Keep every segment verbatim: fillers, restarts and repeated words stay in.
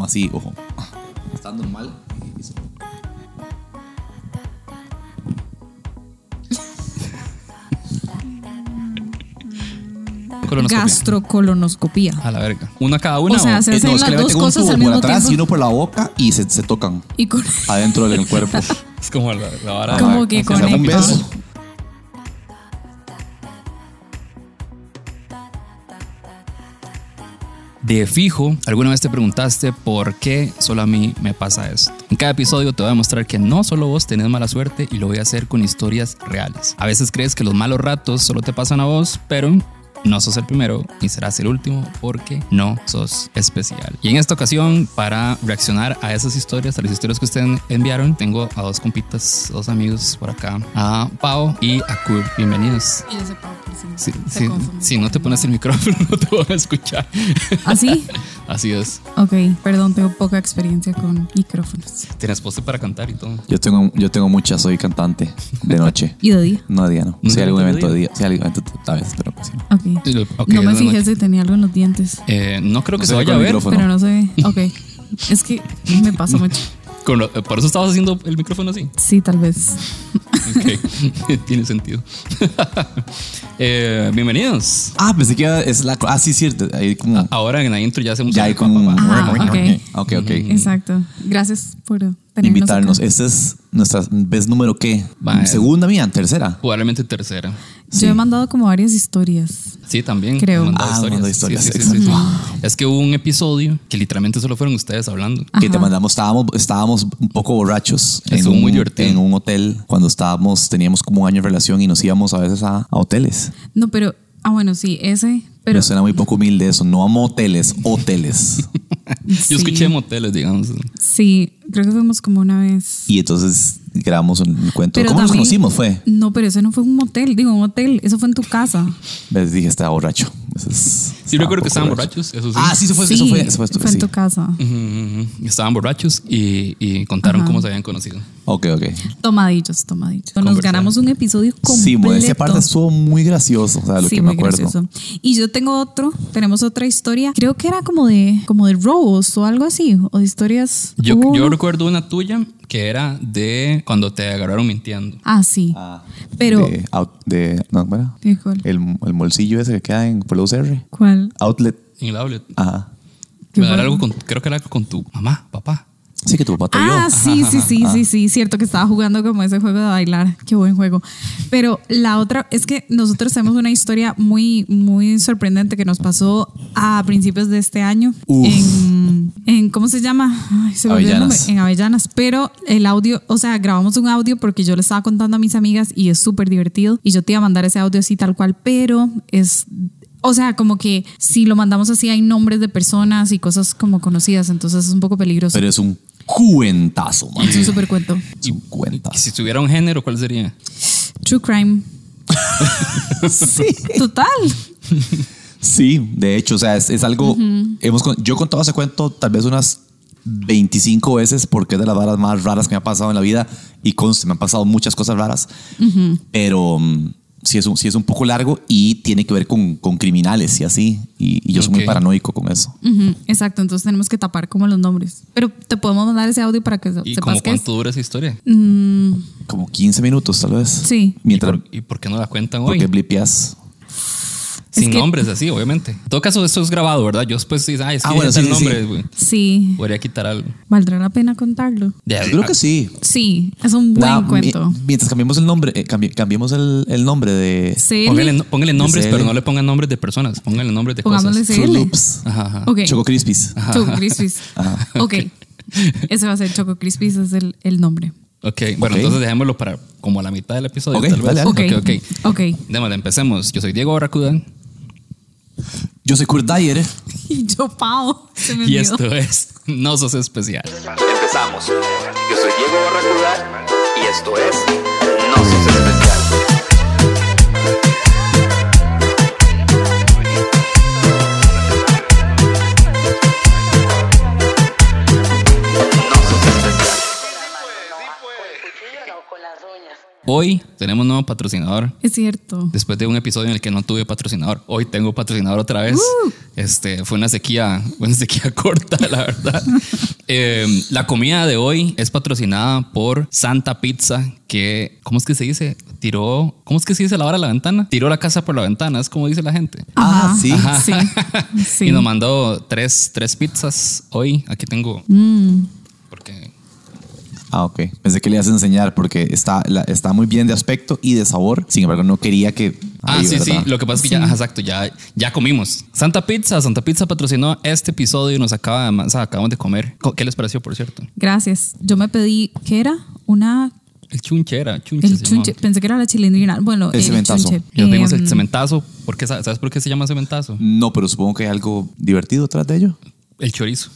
así, ojo. Está normal. Gastrocolonoscopía. A la verga. ¿Una cada una? O sea, o? se hacen No, es que las le dos meten un cosas tubo al por mismo atrás tiempo. y uno por la boca y se, se tocan Y con... adentro del cuerpo. Es como la, la vara. Como de- que ¿cómo se llama? Un conecta. beso. De fijo, alguna vez te preguntaste por qué solo a mí me pasa esto. En cada episodio te voy a demostrar que no solo vos tenés mala suerte y lo voy a hacer con historias reales. A veces crees que los malos ratos solo te pasan a vos, pero no sos el primero ni serás el último porque no sos especial. Y en esta ocasión, para reaccionar a esas historias, a las historias que ustedes enviaron, tengo a dos compitas, dos amigos por acá, a Pau y a Kurt. Bienvenidos. Y ese Pau, por si Sí, se sí, confunde. si no te pones el micrófono no te van a escuchar. ¿Así? Así es. Ok, perdón, tengo poca experiencia con micrófonos. Tienes pose para cantar y todo. Yo tengo, yo tengo muchas, soy cantante de noche. ¿Y de día? No de día, no. ¿No Si hay algún de evento día? de día. Si hay algún evento, tal vez, pero pues sí. Ok. Ok, no me es de fijé noche. si tenía algo en los dientes, Eh, no creo que No se se ve vaya a con el ver. micrófono. pero no sé. Ok. Es que me pasa mucho. Con lo- por eso estabas haciendo el micrófono así. Sí, tal vez. Ok, tiene sentido. eh, bienvenidos. Ah, pensé que era- es la. Ah, sí, cierto. Ahí como. Ahora en la intro ya hacemos. ya hay el como. pa, pa, pa. Ajá, ok. Ok, ok. Exacto. Gracias por tenernos Invitarnos. acá. Esta es nuestra vez número qué? Va, Segunda mía, tercera. Probablemente tercera. Yo he mandado como varias historias. Sí, también. Creo. he mandado Ah, mandó historias, Sí, sí, sí, excelente. sí, sí. Es que hubo un episodio que literalmente solo fueron ustedes hablando. Que te mandamos, estábamos, estábamos un poco borrachos en Estuvo un, muy divertido. en un hotel cuando estábamos, teníamos como un año de relación y nos íbamos a veces a, a hoteles. No, pero. Ah, bueno, sí, ese. Pero. Pero suena muy poco humilde eso, no a moteles, hoteles. Yo sí. escuché moteles, digamos. Sí, creo que fuimos como una vez. Y entonces grabamos un cuento. Pero ¿Cómo nos también- conocimos? Fue. No, pero ese no fue un motel, digo, un hotel. Eso fue en tu casa. Les dije, estaba borracho. Eso es- Sí, estaba recuerdo que un poco estaban borracho. borrachos, eso sí. Ah, sí, eso fue. sí, eso fue, eso fue, fue en sí. tu casa. Ujú, ujú, ujú. Estaban borrachos y, y contaron Ajá. cómo se habían conocido. Ok, ok. Tomadillos, tomadillos. Nos Conversar. ganamos un episodio completo. Sí, bueno, esa parte estuvo muy gracioso, o sea, lo Sí, que me muy acuerdo. gracioso. Y yo tengo otro, tenemos otra historia. Creo que era como de, como de robos o algo así, o de historias. Yo, Hubo yo uno- recuerdo una tuya que era de cuando te agarraron mintiendo. Ah, sí. Ah, Pero- De, out- de no, ¿cómo era? ¿Qué, cuál? El, el bolsillo ese que queda en por la U C R. ¿Cuál? Outlet. En el outlet. Ajá. ¿Qué Me da fue? algo con- creo que era algo con tu mamá, papá. Sí, que tu papá te vio. Ah, sí, sí, sí, Ajá. sí, sí, cierto que estaba jugando como ese juego de bailar. Qué buen juego. Pero la otra es que nosotros tenemos una historia muy, muy sorprendente que nos pasó a principios de este año Uf. en, en, ¿cómo se llama? Ay, se me olvidó el nombre. Avellanas. En Avellanas. Pero el audio, o sea, grabamos un audio porque yo le estaba contando a mis amigas y es súper divertido y yo te iba a mandar ese audio así tal cual, pero es... O sea, como que si lo mandamos así hay nombres de personas y cosas como conocidas, entonces es un poco peligroso. Pero es un cuentazo, man. Es un súper cuento. Es un Y cuentazo. si tuviera un género, ¿cuál sería? True crime. Sí. Total. Sí, de hecho, o sea, es, es algo. hemos, con- yo he contado ese cuento tal vez unas veinticinco veces porque es de las varas más raras que me ha pasado en la vida y conste, me han pasado muchas cosas raras, pero mm, sí, es un, sí es un poco largo y tiene que ver con, con criminales y así. Y, y yo soy muy Ok. paranoico con eso. Ujú, exacto, entonces tenemos que tapar como los nombres. Pero te podemos mandar ese audio para que ¿Y sepas como qué es. cuánto dura esa historia? Mm, Como quince minutos, tal vez. Sí. ¿Y Mientras. por, y por qué no la cuentan hoy? Porque blipeas. Sin Es que- nombres, así, obviamente. En todo caso, esto es grabado, ¿verdad? Yo después digo, ay, es que Ah, bueno, ya está sí, el sí, nombre, sí. güey. sí. Podría quitar algo. ¿Valdrá la pena contarlo? Ya, Yo creo que sí. Sí, es un buen Nada, cuento. mi- mientras cambiemos el nombre, eh, cambi- cambiemos el, el nombre de C L. Póngale, póngale nombres, C L. pero no le pongan nombres de personas. Póngale nombres de Pongámosle cosas. C L. Fruit Loops, Ajá, ajá. Ok. Choco Crispies. Choco Crispies. Ok. Ese va a ser Choco Crispies, es el, el nombre. Ok, bueno, Ok. entonces dejémoslo para como a la mitad del episodio, Ok, tal vez. dale, dale. Ok. Ok, ok. Ok. Démosle, empecemos. Yo soy Diego Barracuda Yo soy Kurt Dyer. Y yo, Pau. Se me y olvidó. esto es No Sos Especial. Empezamos. Yo soy Diego Barracuda y esto es No Sos Especial. No Sos Especial. ¿Con el cuchillo o con las uñas? Hoy tenemos nuevo patrocinador. Es cierto. Después de un episodio en el que no tuve patrocinador, hoy tengo patrocinador otra vez. Uh. Este, fue una sequía, una sequía corta, la verdad. eh, la comida de hoy es patrocinada por Santa Pizza, que, ¿cómo es que se dice? Tiró, ¿cómo es que se dice la vara a la ventana? Tiró la casa por la ventana, es como dice la gente. Ah, Ajá. sí. Ajá. Sí. Sí. Y nos mandó tres, tres pizzas hoy. Aquí tengo. Mm. Porque... Ah, ok. Pensé que le ibas a enseñar porque está, la, está muy bien de aspecto y de sabor. Sin embargo, no quería que... Ah, Ay, sí, ¿verdad? sí. Lo que pasa es que Sí. ya, ajá, exacto, ya, ya comimos. Santa Pizza, Santa Pizza patrocinó este episodio y nos acaba, o sea, acabamos de comer. ¿Qué les pareció, por cierto? Gracias. Yo me pedí, ¿qué era? Una... El chunchera, chunche. El se chunche. llamaba. Pensé que era la chilindrina. Bueno, El el, cementazo. chunche. Y nos vimos el Em, cementazo. ¿Por qué, ¿Sabes por qué se llama cementazo? No, pero supongo que hay algo divertido detrás de ello. El chorizo.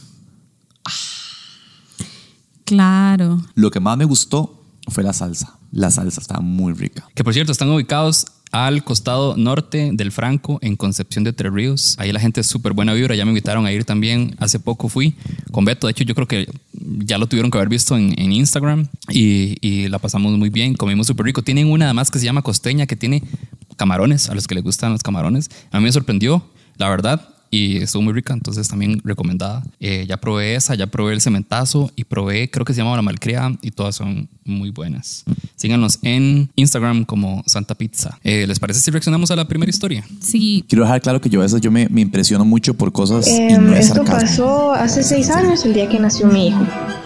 Claro. Lo que más me gustó fue la salsa. La salsa estaba muy rica. Que por cierto, están ubicados al costado norte del Franco, en Concepción de Tres Ríos. Ahí la gente es súper buena vibra. Ya me invitaron a ir también. Hace poco fui con Beto. De hecho, yo creo que ya lo tuvieron que haber visto en, en Instagram. Y, y la pasamos muy bien. Comimos súper rico. Tienen una además que se llama Costeña, que tiene camarones, a los que les gustan los camarones. A mí me sorprendió, la verdad. Y estuvo muy rica, entonces también recomendada. Eh, ya probé esa, ya probé el cementazo y probé, creo que se llama la malcriada, y todas son muy buenas. Síganos en Instagram como Santa Pizza. Eh, ¿Les parece si reaccionamos a la primera historia? Sí. Quiero dejar claro que yo a veces yo me, me impresiono mucho por cosas y Eh, no es esto sarcasmo. pasó hace seis años, el día que nació mi hijo.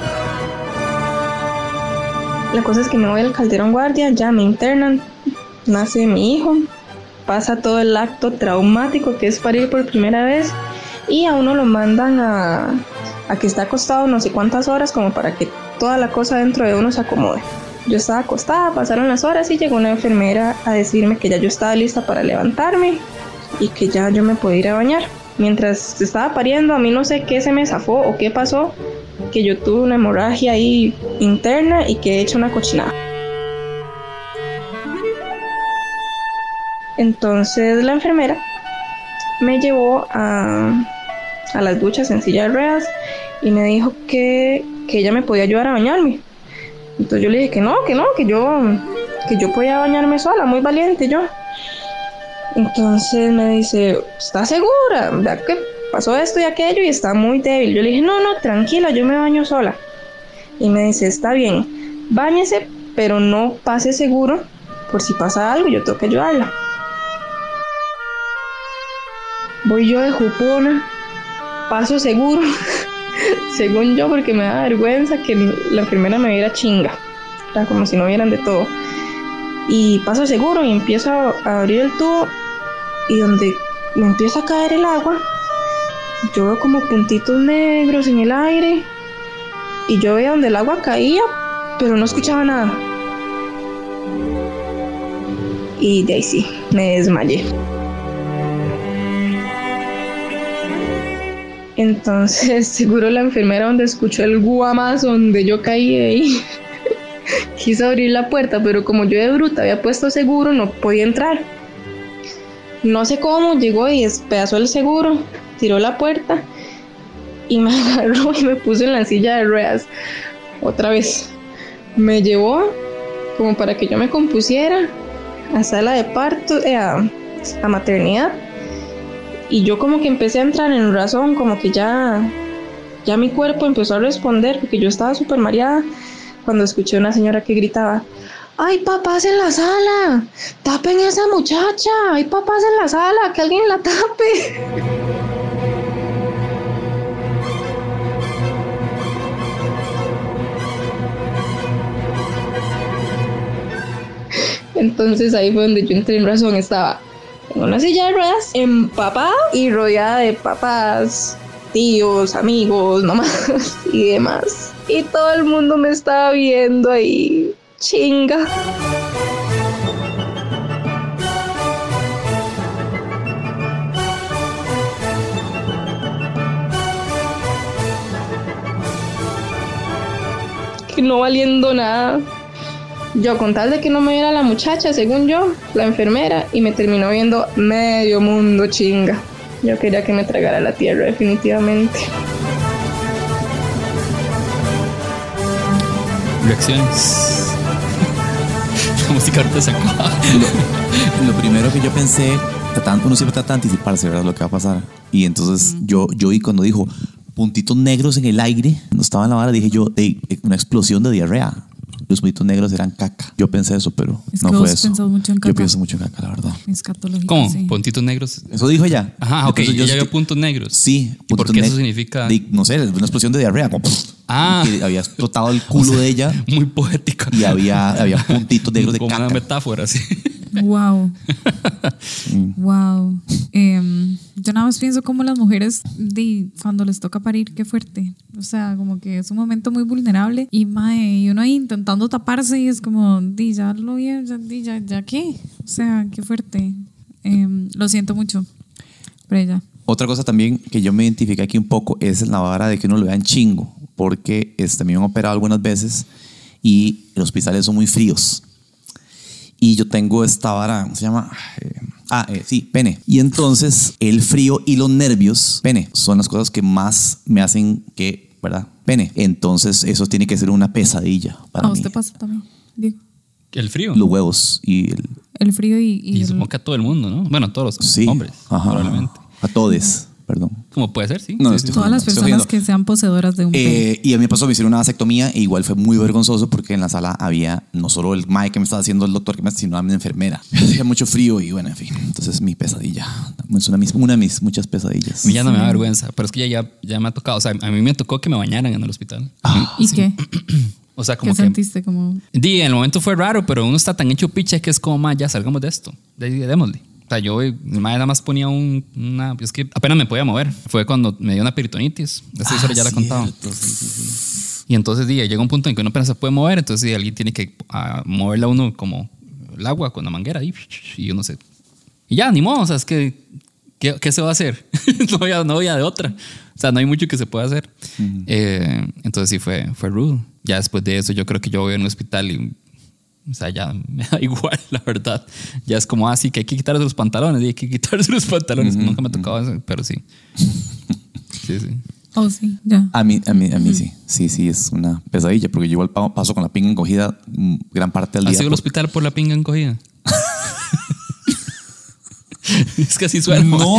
La cosa es que me voy al Calderón Guardia, ya me internan, nace mi hijo, pasa todo el acto traumático que es parir por primera vez y a uno lo mandan a, a que esté acostado no sé cuántas horas como para que toda la cosa dentro de uno se acomode. Yo estaba acostada, pasaron las horas y llegó una enfermera a decirme que ya yo estaba lista para levantarme y que ya yo me podía ir a bañar. Mientras estaba pariendo, a mí no sé qué se me zafó o qué pasó, que yo tuve una hemorragia ahí interna y que he hecho una cochinada. Entonces la enfermera me llevó a, a las duchas en silla de ruedas y me dijo que, que ella me podía ayudar a bañarme. Entonces yo le dije que no, que no, que yo, que yo podía bañarme sola, muy valiente yo. Entonces me dice, ¿estás segura? ¿Verdad que pasó esto y aquello y está muy débil? Yo le dije, no, no, tranquila, yo me baño sola. Y me dice, está bien, báñese, pero no pase seguro, por si pasa algo yo tengo que ayudarla. Voy yo de jupona, paso seguro, según yo, porque me da vergüenza que la enfermera me viera chinga, o sea, como si no vieran de todo. Y paso seguro y empiezo a abrir el tubo y donde me empieza a caer el agua, yo veo como puntitos negros en el aire y yo veía donde el agua caía, pero no escuchaba nada. Y de ahí sí, me desmayé. Entonces seguro la enfermera donde escuchó el guamazo donde yo caí de ahí quiso abrir la puerta, pero como yo de bruta había puesto seguro no podía entrar. No sé cómo llegó y despedazó el seguro, tiró la puerta y me agarró y me puso en la silla de ruedas otra vez. Me llevó como para que yo me compusiera a sala de parto, eh, a, a maternidad. Y yo como que empecé a entrar en razón, como que ya, ya mi cuerpo empezó a responder, porque yo estaba súper mareada cuando escuché a una señora que gritaba, ¡ay, papás en la sala! ¡Tapen a esa muchacha! ¡Ay, papás en la sala! ¡Que alguien la tape! Entonces ahí fue donde yo entré en razón, estaba en una silla de ruedas, empapada y rodeada de papás, tíos, amigos, mamás y demás. Y todo el mundo me estaba viendo ahí, chinga. Que no valiendo nada. Yo con tal de que no me viera la muchacha, según yo, la enfermera, y me terminó viendo medio mundo, chinga. Yo quería que me tragara la tierra definitivamente. Reacciones. La música ahorita se acaba. Lo, lo primero que yo pensé, tratando, uno siempre trata de anticiparse, ¿verdad? Lo que va a pasar. Y entonces mm. yo, yo vi cuando dijo puntitos negros en el aire, no estaba en la vara, dije yo, hey, una explosión de diarrea. Los puntitos negros eran caca. Yo pensé eso, pero es no que fue vos eso. pensás mucho en caca. Yo pienso mucho en caca, la verdad. Escatológico. ¿Cómo? Sí. Puntitos negros. Eso dijo ella. Ajá, ok. Entonces, yo ya sé vio que- puntos negros. Sí. ¿Y por puntos qué eso neg- significa? di- no sé, una explosión de diarrea. Como, Ah. que había explotado el culo de ella Muy poético. y había, había puntitos negros de Como caca. una metáfora, sí. Wow. Wow. Em, yo nada más pienso como las mujeres de, cuando les toca parir, qué fuerte. O sea, como que es un momento muy vulnerable y, mae, y uno ahí intentando taparse y es como, di, ya lo vi, ya, di, ya, ya qué. O sea, qué fuerte. Em, lo siento mucho por ella. Otra cosa también que yo me identifiqué aquí un poco es la vara de que uno lo vean chingo, porque este, me han operado algunas veces y los hospitales son muy fríos. Y yo tengo esta vara, ¿cómo se llama? Eh, ah, eh, sí, pene. Y entonces el frío y los nervios, pene, son las cosas que más me hacen que, ¿verdad? Pene. Entonces eso tiene que ser una pesadilla para ¿A mí. usted pasa también, Diego? El frío. Los huevos y el... El frío y... y Y el- supongo que a todo el mundo, ¿no? Bueno, a todos los Sí. hombres, Ajá. probablemente. A todes, perdón. Como puede ser, sí. No, Sí, estoy- sí. todas las Estoy personas jodiendo. que sean poseedoras de un pene. Eh, y a mí me pasó, me hicieron una vasectomía e igual fue muy vergonzoso porque en la sala había no solo el mae que me estaba haciendo el doctor, que me, sino una enfermera. Hacía mucho frío y bueno, en fin. Entonces mi pesadilla. Es una, de mis- una de mis muchas pesadillas. A mí ya no me da vergüenza, pero es que ya, ya, ya me ha tocado. O sea, a mí me tocó que me bañaran en el hospital. Ah, ¿Y sí. qué? O sea, como ¿Qué que. sentiste? Como... Di, en el momento fue raro, pero uno está tan hecho picha que es como, "Ma, ya salgamos de esto. De ahí, démosle." O sea, yo, el mae nada más ponía un, una. Es que apenas me podía mover. Fue cuando me dio una peritonitis. Esa historia ya la he contado. cierto, sí, sí, sí. Y entonces, di, llega un punto en que uno apenas se puede mover. Entonces, di, alguien tiene que ah, moverle a uno como el agua con la manguera. Y, y uno se. Y ya, ni modo. O sea, es que. ¿Qué, qué se va a hacer? no, había, no había de otra. O sea, no hay mucho que se pueda hacer. Uh-huh. eh, entonces, sí, fue, fue rude. Ya después de eso, yo creo que yo voy a un hospital y. O sea, ya me da igual, la verdad. Ya es como así que hay que quitarse los pantalones. Y hay que quitarse los pantalones. Uh-huh. Nunca me ha tocado eso, pero sí. Sí, sí. Oh, sí, ya. A mí, a mí, a mí uh-huh. sí. Sí, sí, es una pesadilla porque yo igual paso con la pinga encogida gran parte del día. ¿Has ido al hospital por la pinga encogida? Es que así suena. No,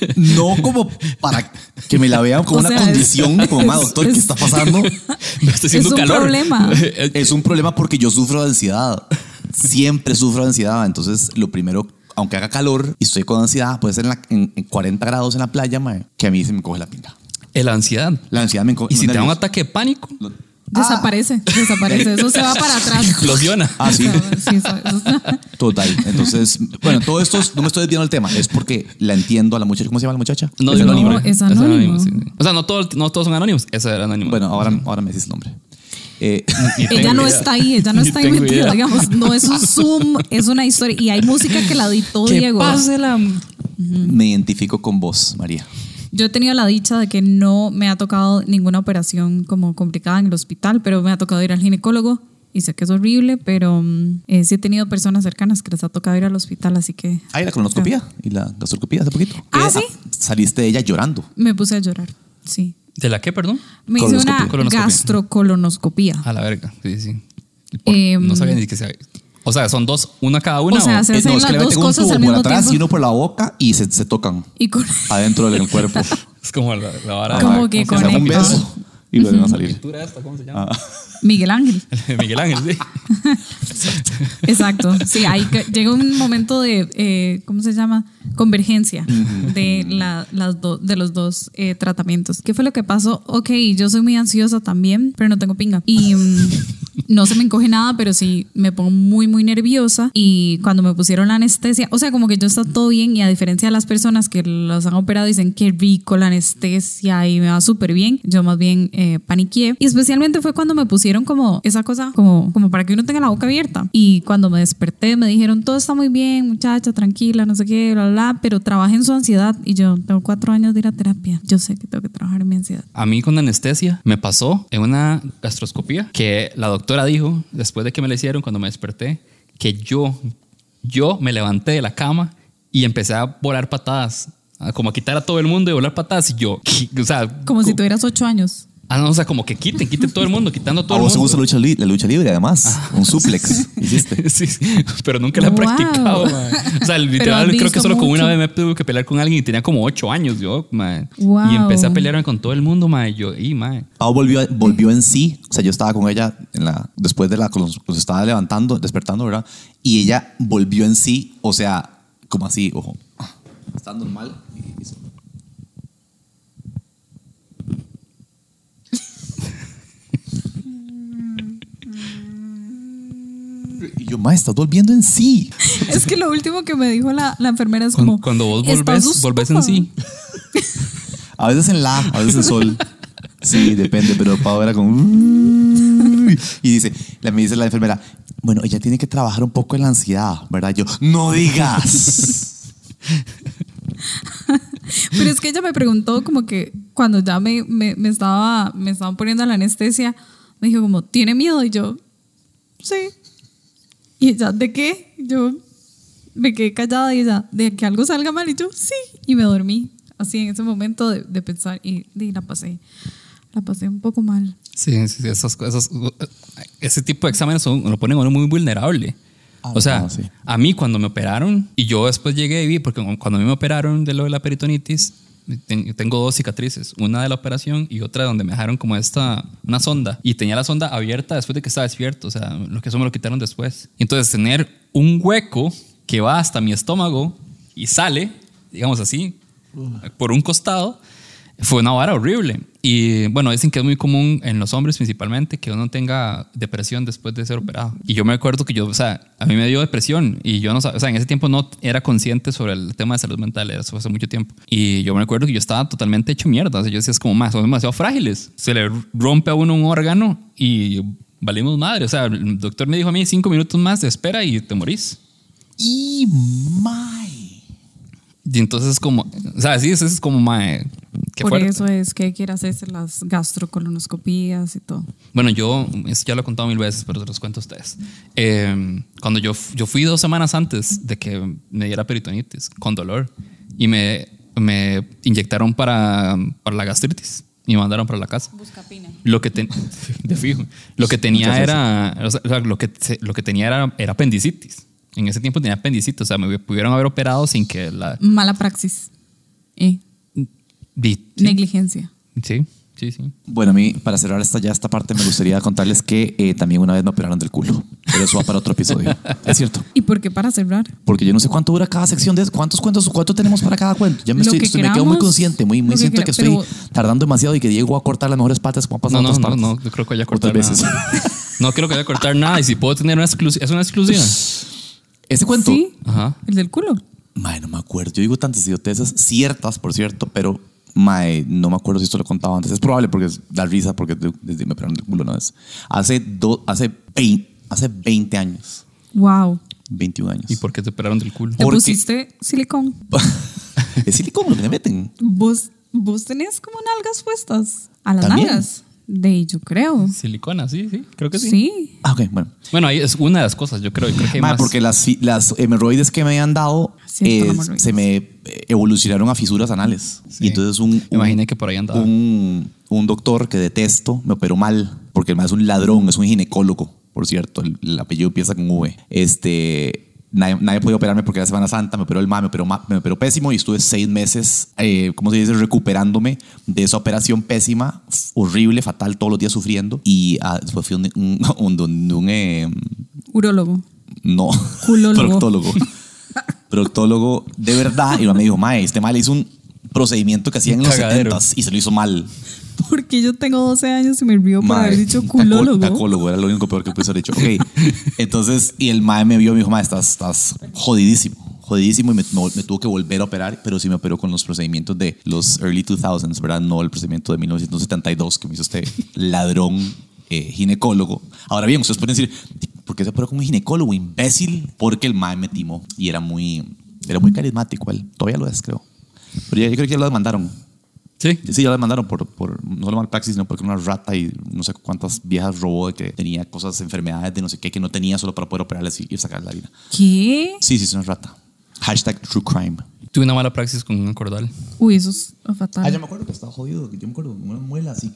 no como para que me la vean como o una sea, condición, es, como, ma, doctor, es, ¿qué está pasando? Me está haciendo es un calor. problema. Es un problema porque yo sufro de ansiedad. Siempre sufro de ansiedad. Entonces, lo primero, aunque haga calor y estoy con ansiedad, puede ser en, la, en, en cuarenta grados en la playa, ma, que a mí se me coge la pinga. La ansiedad. La ansiedad me coge. ¿Y si te da un ataque de pánico? Lo, Desaparece, ah. desaparece. Eso se va para atrás. Explosiona. Ah, sí. sí eso, eso. Total. Entonces, bueno, todo esto no me estoy desviando del tema. Es porque la entiendo a la muchacha. ¿Cómo se llama la muchacha? No, es no, anónimo. es anónimo. Es anónimo sí, sí. O sea, no, todo, no todos son anónimos. Esa era anónimo. Bueno, ahora, ahora me decís el nombre. Eh, ella no idea. está ahí, ella no está ahí metida, idea. digamos. No es un Zoom, es una historia. Y hay música que la editó Diego. Pase la... uh-huh. Me identifico con vos, María. Yo he tenido la dicha de que no me ha tocado ninguna operación como complicada en el hospital, pero me ha tocado ir al ginecólogo y sé que es horrible, pero eh, sí he tenido personas cercanas que les ha tocado ir al hospital, así que... Ah, y la colonoscopía y la gastroscopía hace poquito. Ah, eh, ¿sí? Saliste de ella llorando. Me puse a llorar, sí. ¿De la qué, perdón? Me hice una gastrocolonoscopía. A la verga, sí, sí. Por, eh, no sabía ni que sea... O sea, son dos, una cada una. O sea, se hacen o... no, es que las dos cosas un al tubo mismo por atrás tiempo. Y uno por la boca y se, se tocan. Y con... adentro del cuerpo. Es como la, la vara. Ah, como que con un beso y vuelven uh-huh. a salir. Esta, ¿cómo se llama? Ah. Miguel Ángel. Miguel Ángel, sí. Exacto. Sí, ahí llega un momento de, eh, ¿cómo se llama? Convergencia de, la, las do, de los dos eh, tratamientos. ¿Qué fue lo que pasó? Ok, yo soy muy ansiosa también, pero no tengo pinga. Y um, no se me encoge nada, pero sí me pongo muy, muy nerviosa. Y cuando me pusieron la anestesia, o sea, como que yo está todo bien. Y a diferencia de las personas que los han operado, dicen qué rico la anestesia y me va súper bien. Yo más bien eh, paniqué. Y especialmente fue cuando me pusieron como esa cosa, como, como para que uno tenga la boca abierta. Y cuando me desperté, me dijeron, todo está muy bien, muchacha, tranquila, no sé qué, bla, bla, pero trabaja en su ansiedad. Y yo tengo cuatro años de ir a terapia. Yo sé que tengo que trabajar en mi ansiedad. A mí con anestesia me pasó en una gastroscopía que la doctora dijo, después de que me la hicieron, cuando me desperté, que yo, yo me levanté de la cama y empecé a volar patadas, como a quitar a todo el mundo y volar patadas. Y yo, o sea... Como si tuvieras ocho años. Ah, no, o sea, como que quiten, quiten todo el mundo, quitando todo A el vos te mundo. gusta la lucha, li- la lucha libre, además. Ah. Un suplex. ¿Hiciste? Sí, sí, pero nunca la he Wow. practicado, man. O sea, Pero literal, has creo que visto solo con una mucho. vez me tuve que pelear con alguien y tenía como ocho años yo, man. Wow. Y empecé a pelearme con todo el mundo, man. Y yo, y, man. Pau volvió, volvió en sí. O sea, yo estaba con ella en la, después de la. Cuando se estaba levantando, despertando, ¿verdad? Y ella volvió en sí. O sea, como así, ojo. Está normal. Y hizo. Y yo, ma, estás volviendo en sí. Es que lo último que me dijo la, la enfermera es Cuando, como... cuando vos "¿Estás volvés, volvés ocupada?". en sí. A veces en la, a veces en sol. Sí, depende, pero Pau era como. Y dice, la, me dice la enfermera, bueno, ella tiene que trabajar un poco en la ansiedad, ¿verdad? Yo, no digas. Pero es que ella me preguntó como que cuando ya me, me, me estaba me estaban poniendo la anestesia, me dijo como, ¿tiene miedo? Y yo, sí. Y ella, ¿de qué? Yo me quedé callada y ella, ¿de que algo salga mal? Y yo, sí. Y me dormí así en ese momento de, de pensar y, y la pasé. La pasé un poco mal. Sí, sí, sí, esas cosas. Ese tipo de exámenes son, lo ponen a uno muy vulnerable. Ah, o sea, no, sí. a mí cuando me operaron, y yo después llegué y vi, porque cuando a mí me operaron de lo de la peritonitis, ten- tengo dos cicatrices, una de la operación y otra donde me dejaron como esta, una sonda, y tenía la sonda abierta después de que estaba despierto, o sea, lo que eso me lo quitaron después. Entonces, tener un hueco que va hasta mi estómago y sale, digamos así, por un costado, fue una vara horrible. Y bueno, dicen que es muy común en los hombres principalmente que uno tenga depresión después de ser operado. Y yo me acuerdo que yo, o sea, a mí me dio depresión y yo no sabía, o sea, en ese tiempo no era consciente sobre el tema de salud mental, eso fue hace mucho tiempo. Y yo me acuerdo que yo estaba totalmente hecho mierda. O sea, yo decía, es como más, son demasiado frágiles. Se le rompe a uno un órgano y valimos madre. O sea, el doctor me dijo a mí cinco minutos más de espera y te morís. Y my. Y entonces es como, o sea, sí, eso es como, mae, qué Por fuerte. eso es que quiere hacerse las gastrocolonoscopías y todo. Bueno, yo, eso ya lo he contado mil veces, pero se los cuento a ustedes. Eh, cuando yo, yo fui dos semanas antes de que me diera peritonitis, con dolor, y me, me inyectaron para, para la gastritis y me mandaron para la casa. Buscapina. Lo que ten, de fijo. Lo que tenía era, o sea, lo que, lo que tenía era, era apendicitis. En ese tiempo tenía apendicitis, o sea, me pudieron haber operado sin que la... Mala praxis. Eh, vi- sí, Negligencia. sí, sí, sí. Bueno, a mí, para cerrar esta, ya esta parte, me gustaría contarles que eh, también una vez me operaron del culo. Pero eso va para otro episodio. Es cierto. ¿Y por qué para cerrar? Porque yo no sé cuánto dura cada sección de eso. ¿Cuántos cuentos, cuánto tenemos para cada cuento? Ya me, Lo estoy, que estoy- me quedo muy queramos, consciente, muy, muy lo que siento que, quera- estoy pero- tardando demasiado y que Diego va a cortar las mejores partes como ha pasado No, en no, otras no, partes. no, yo creo que vaya a cortar Otras veces. nada. No creo que vaya a cortar nada. Y si puedo tener una exclusiva, ¿es una exclusiva? Ese cuento. Sí, Ajá. el del culo. Mae, no me acuerdo. Yo digo tantas idioteces ciertas, por cierto, pero mae, no me acuerdo si esto lo contaba antes. Es probable porque es- da risa porque de- desde me operaron del culo una vez. Hace, do, hace, veinte, hace veinte años. Wow. veintiún años. ¿Y por qué te operaron del culo? Te Porque- pusiste silicón. Es silicón lo que le meten. ¿Vos, vos tenés como nalgas puestas a las ¿También? nalgas. De yo creo. Silicona, sí, sí, creo que sí. Sí. Ah, ok, bueno. Bueno, ahí es una de las cosas, yo creo. Yo creo que hay Mae, más. porque las, fi- las hemorroides que me habían dado Cierto, eh, la hemorroides. se me eh, evolucionaron a fisuras anales. Sí. Y entonces un, un, Imaginé que por ahí andaba. un, un doctor que detesto me operó mal, porque el mae es un ladrón, es un ginecólogo, por cierto. El, el apellido empieza con V. Este. Nadie, nadie podía operarme porque era Semana Santa, me operó el mae, me operó, ma- me operó pésimo y estuve seis meses, eh, ¿cómo se dice?, recuperándome de esa operación pésima, f- horrible, fatal, todos los días sufriendo. Y ah, después fui un, un, un, un, un, eh, Urólogo. no, Culólogo. proctólogo. Proctólogo de verdad. Y me dijo, mae, este mae le hizo un procedimiento que hacían en los Cagadero. setentas y se lo hizo mal. Porque yo tengo doce años y me río por Mae, haber dicho taco- culólogo. Tacólogo, era lo único peor que pude haber dicho. Ok, entonces, y el mae me vio y me dijo, mae, estás, estás jodidísimo. Jodidísimo y me, me, me tuvo que volver a operar, pero sí me operó con los procedimientos de los early two thousands, ¿verdad? No el procedimiento de mil novecientos setenta y dos que me hizo este ladrón eh, ginecólogo. Ahora bien, ustedes pueden decir, ¿por qué se operó como un ginecólogo, imbécil? Porque el mae me timó y era muy, era muy carismático él. Todavía lo es, creo. Pero ya, yo creo que ya lo demandaron. Sí. Sí, ya lo demandaron por, por no solo malpraxis, sino porque una rata y no sé cuántas viejas robó de que tenía cosas, enfermedades de no sé qué que no tenía solo para poder operarles y, y sacar la vida. ¿Qué? Sí, sí, es una rata. Hashtag true crime. Tuve una mala praxis con un cordal. Uy, eso es fatal. Ah, ya me acuerdo que estaba jodido. Yo me acuerdo, una muela así que...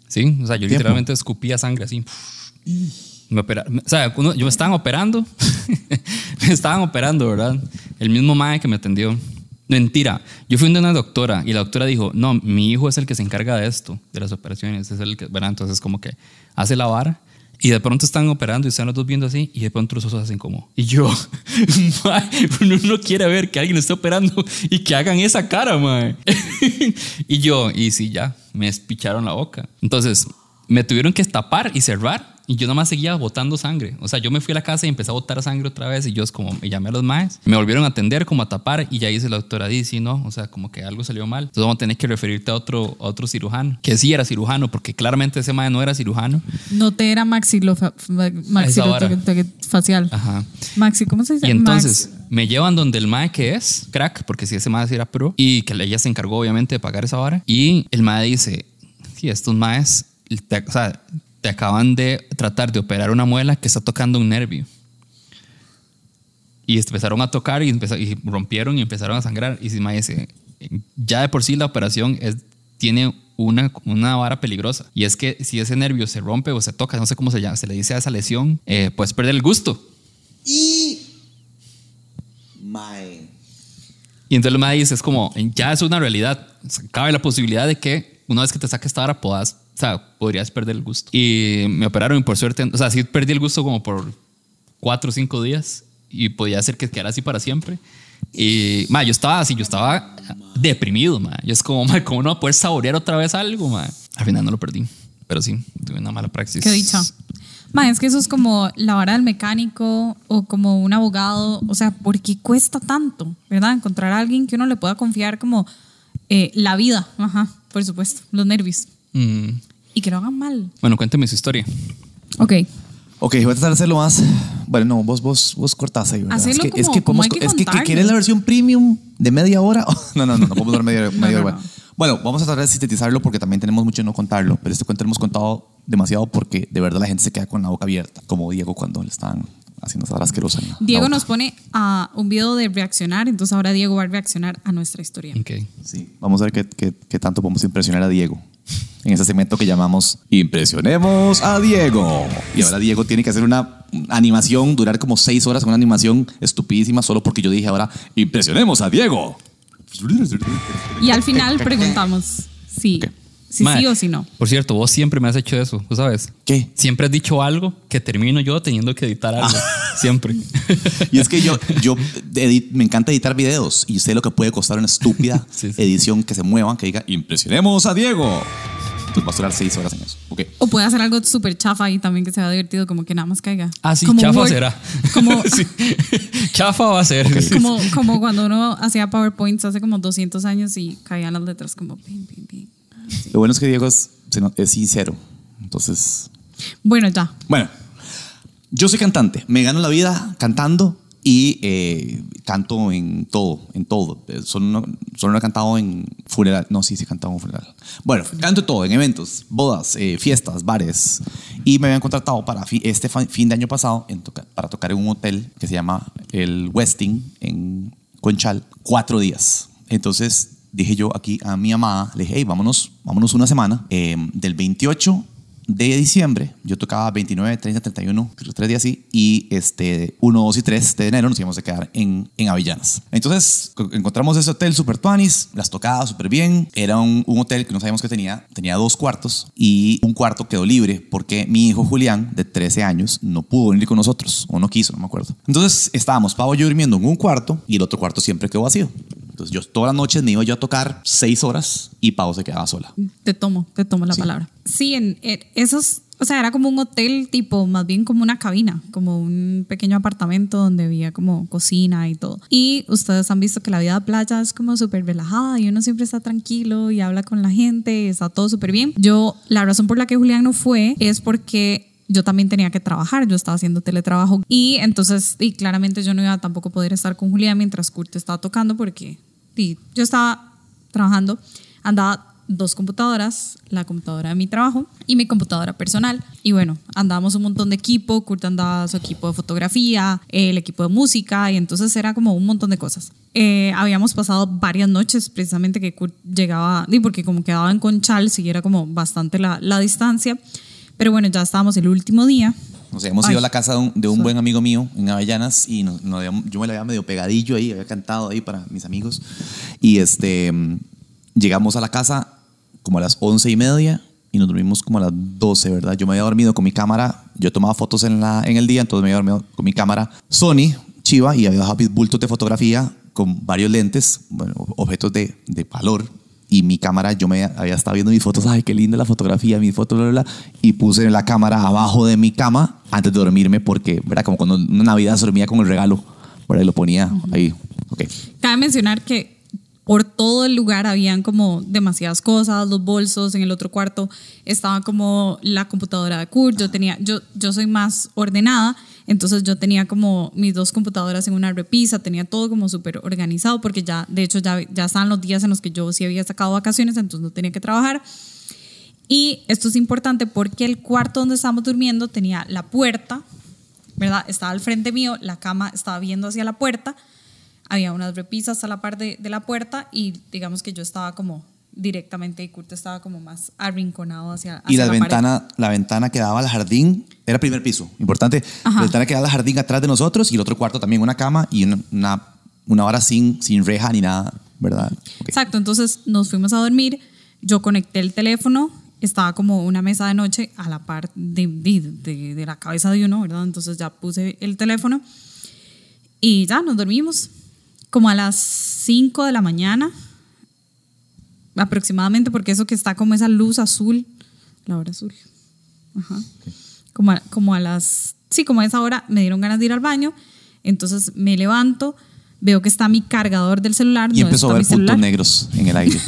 Sí, o sea, yo Tiempo. literalmente escupía sangre así. Me opera, o sea, uno, yo me estaban operando. Me estaban operando, ¿verdad? El mismo mae que me atendió. Mentira. Yo fui a una doctora y la doctora dijo, no, mi hijo es el que se encarga de esto, de las operaciones. Es el que, ¿verdad? Entonces como que hace la vara y de pronto están operando y están los dos viendo así y de pronto los ojos hacen como... Y yo, mae, uno no quiere ver que alguien esté operando y que hagan esa cara, mae. Y yo, y sí, ya, me espicharon la boca. Entonces me tuvieron que tapar y cerrar. Y yo nomás seguía botando sangre. O sea, yo me fui a la casa y empecé a botar sangre otra vez. Y yo es como, me llamé a los maes. Me volvieron a atender, como a tapar. Y ya dice la doctora, di, sí, no. O sea, como que algo salió mal. Entonces vamos a tener que referirte a otro, a otro cirujano. Que sí era cirujano, porque claramente ese mae no era cirujano. No te era maxilofacial. Ajá. Maxi, ¿cómo se dice? Y entonces Max. me llevan donde el mae que es crack, porque si ese mae sí era pro. Y que ella se encargó obviamente de pagar esa vara. Y el mae dice, sí, estos maes, te, o sea... te acaban de tratar de operar una muela que está tocando un nervio. Y empezaron a tocar y, empezaron, y rompieron y empezaron a sangrar. Y si me dice, ya de por sí la operación es, tiene una, una vara peligrosa. Y es que si ese nervio se rompe o se toca, no sé cómo se llama, se le dice a esa lesión, eh, puedes perder el gusto. Y... My... Y entonces me dice, es como, ya es una realidad. Cabe la posibilidad de que una vez que te saque esta vara puedas... O sea, podrías perder el gusto. Y me operaron y por suerte, o sea, sí perdí el gusto como por cuatro o cinco días y podía ser que quedara así para siempre. Y, ma, yo estaba así, yo estaba deprimido, ma. Yo es como, ma, ¿cómo no voy a poder saborear otra vez algo, ma? Al final no lo perdí, pero sí, tuve una mala praxis. Qué dicha. Ma, es que eso es como la vara del mecánico o como un abogado. O sea, ¿por qué cuesta tanto, verdad? Encontrar a alguien que uno le pueda confiar como eh, la vida. Ajá, por supuesto, los nervios. Mm. Y que lo hagan mal. Bueno, cuénteme su historia. Ok. Ok, voy a tratar de hacerlo más. Bueno, no, vos, vos, vos cortás ahí, ¿verdad? Hacerlo es que, como- es que, como podemos- hay que es que, que contarlo. ¿quieres la versión premium de media hora? no, no, no, no podemos dar media, media no, hora. no. Bueno, vamos a tratar de sintetizarlo porque también tenemos mucho en no contarlo, pero este cuento lo hemos contado demasiado porque de verdad la gente se queda con la boca abierta, como Diego cuando le estaban haciendo esa asquerosa. en la Diego boca. nos pone a un video de reaccionar, entonces ahora Diego va a reaccionar a nuestra historia. Ok. Sí, vamos a ver qué, qué, qué tanto podemos impresionar a Diego en ese segmento que llamamos Impresionemos a Diego. Y ahora Diego tiene que hacer una animación, durar como seis horas, una animación estupidísima solo porque yo dije ahora Impresionemos a Diego. Y al final preguntamos si, ¿Qué? si Mae, sí o si no. Por cierto, vos siempre me has hecho eso, ¿tú sabes? ¿Qué? Siempre has dicho algo que termino yo teniendo que editar algo. Siempre. Y es que yo, yo edit- me encanta editar videos y sé lo que puede costar una estúpida Sí, sí. edición que se mueva, que diga Impresionemos a Diego. Entonces va a durar seis horas en eso. Okay. O puede hacer algo súper chafa y también que sea divertido, como que nada más caiga. Ah, sí, Como chafa Word- será. Como, Sí. Chafa va a ser. como, como cuando uno hacía PowerPoints hace como doscientos años y caían las letras como pim, pim, pim. Lo bueno es que Diego es, es sincero. Entonces, Bueno, ya. bueno, yo soy cantante. Me gano la vida cantando y eh, canto en todo, en todo. Eh, Solo no, solo no he cantado en funeral. No, sí, sí he cantado en funeral. Bueno, canto en todo, en eventos, bodas, eh, fiestas, bares. Y me habían contratado para fi- este fa- fin de año pasado en toca- para tocar en un hotel que se llama el Westin en Conchal, cuatro días. Entonces dije yo aquí a mi amada, le dije, hey, vámonos, vámonos una semana. Eh, del veintiocho de diciembre, yo tocaba veintinueve, treinta, treinta y uno, tres días así, y este uno, dos y tres de enero nos íbamos a quedar en, en Avellanas. Entonces co- encontramos ese hotel super tuanis, las tocadas súper bien. Era un, un hotel que no sabíamos que tenía, tenía dos cuartos y un cuarto quedó libre porque mi hijo Julián, de trece años, no pudo venir con nosotros, o no quiso, no me acuerdo. Entonces estábamos Pavo y yo durmiendo en un cuarto y el otro cuarto siempre quedó vacío. Entonces yo todas las noches me iba yo a tocar seis horas y Pau se quedaba sola. Te tomo, te tomo la Sí. palabra. Sí, en, en esos, o sea, era como un hotel tipo, más bien como una cabina, como un pequeño apartamento donde había como cocina y todo. Y ustedes han visto que la vida de playa es como súper relajada y uno siempre está tranquilo y habla con la gente y está todo súper bien. Yo, la razón por la que Julián no fue es porque yo también tenía que trabajar, yo estaba haciendo teletrabajo y entonces, y claramente yo no iba a tampoco poder estar con Julián mientras Kurt estaba tocando porque y yo estaba trabajando, andaba dos computadoras, la computadora de mi trabajo y mi computadora personal. Y bueno, andábamos un montón de equipo, Kurt andaba su equipo de fotografía, el equipo de música, y entonces era como un montón de cosas. Eh, habíamos pasado varias noches precisamente que Kurt llegaba, porque como quedaba en Conchal, sí era como bastante la, la distancia, pero bueno, ya estábamos el último día. O sea, hemos Ay, ido a la casa de un, de un sorry. buen amigo mío en Avellanas y nos, nos habíamos- yo me la había medio pegadillo ahí, había cantado ahí para mis amigos. Y este, mm, llegamos a la casa como a las once y media y nos dormimos como a las doce, ¿verdad? Yo me había dormido con mi cámara, yo tomaba fotos en, la, en el día, entonces me había dormido con mi cámara Sony, chiva, y había dejado mis bultos de fotografía con varios lentes, bueno, objetos de, de valor. Y mi cámara, yo me había estado viendo mis fotos, ay, qué linda la fotografía, mis fotos, bla, bla, bla, y puse la cámara abajo de mi cama antes de dormirme porque, ¿verdad? Como cuando una Navidad se dormía con el regalo, ¿verdad? Y lo ponía ahí, ok. Cabe mencionar que por todo el lugar habían como demasiadas cosas, los bolsos, en el otro cuarto estaba como la computadora de Kurt, yo tenía, yo, yo soy más ordenada, entonces yo tenía como mis dos computadoras en una repisa, tenía todo como súper organizado porque ya, de hecho ya, ya estaban los días en los que yo sí había sacado vacaciones, entonces no tenía que trabajar. Y esto es importante porque el cuarto donde estábamos durmiendo tenía la puerta, ¿verdad? Estaba al frente mío, la cama estaba viendo hacia la puerta, había unas repisas a la par de, de la puerta y digamos que yo estaba como directamente y Kurt estaba como más arrinconado hacia, hacia Y la, la ventana, la ventana que daba al jardín, era primer piso, importante. Ajá. La ventana que daba al jardín atrás de nosotros y el otro cuarto también una cama y una, una, una hora sin, sin reja ni nada, ¿verdad? Okay. Exacto, entonces nos fuimos a dormir, yo conecté el teléfono, estaba como una mesa de noche a la par de, de, de, de la cabeza de uno, ¿verdad? Entonces ya puse el teléfono y ya nos dormimos. Como a las cinco de la mañana, aproximadamente, porque eso que está como esa luz azul, la hora azul. Ajá. Okay. Como, a, como a las, sí, como a esa hora me dieron ganas de ir al baño, entonces me levanto, veo que está mi cargador del celular. Y no empezó a ver puntos negros en el aire.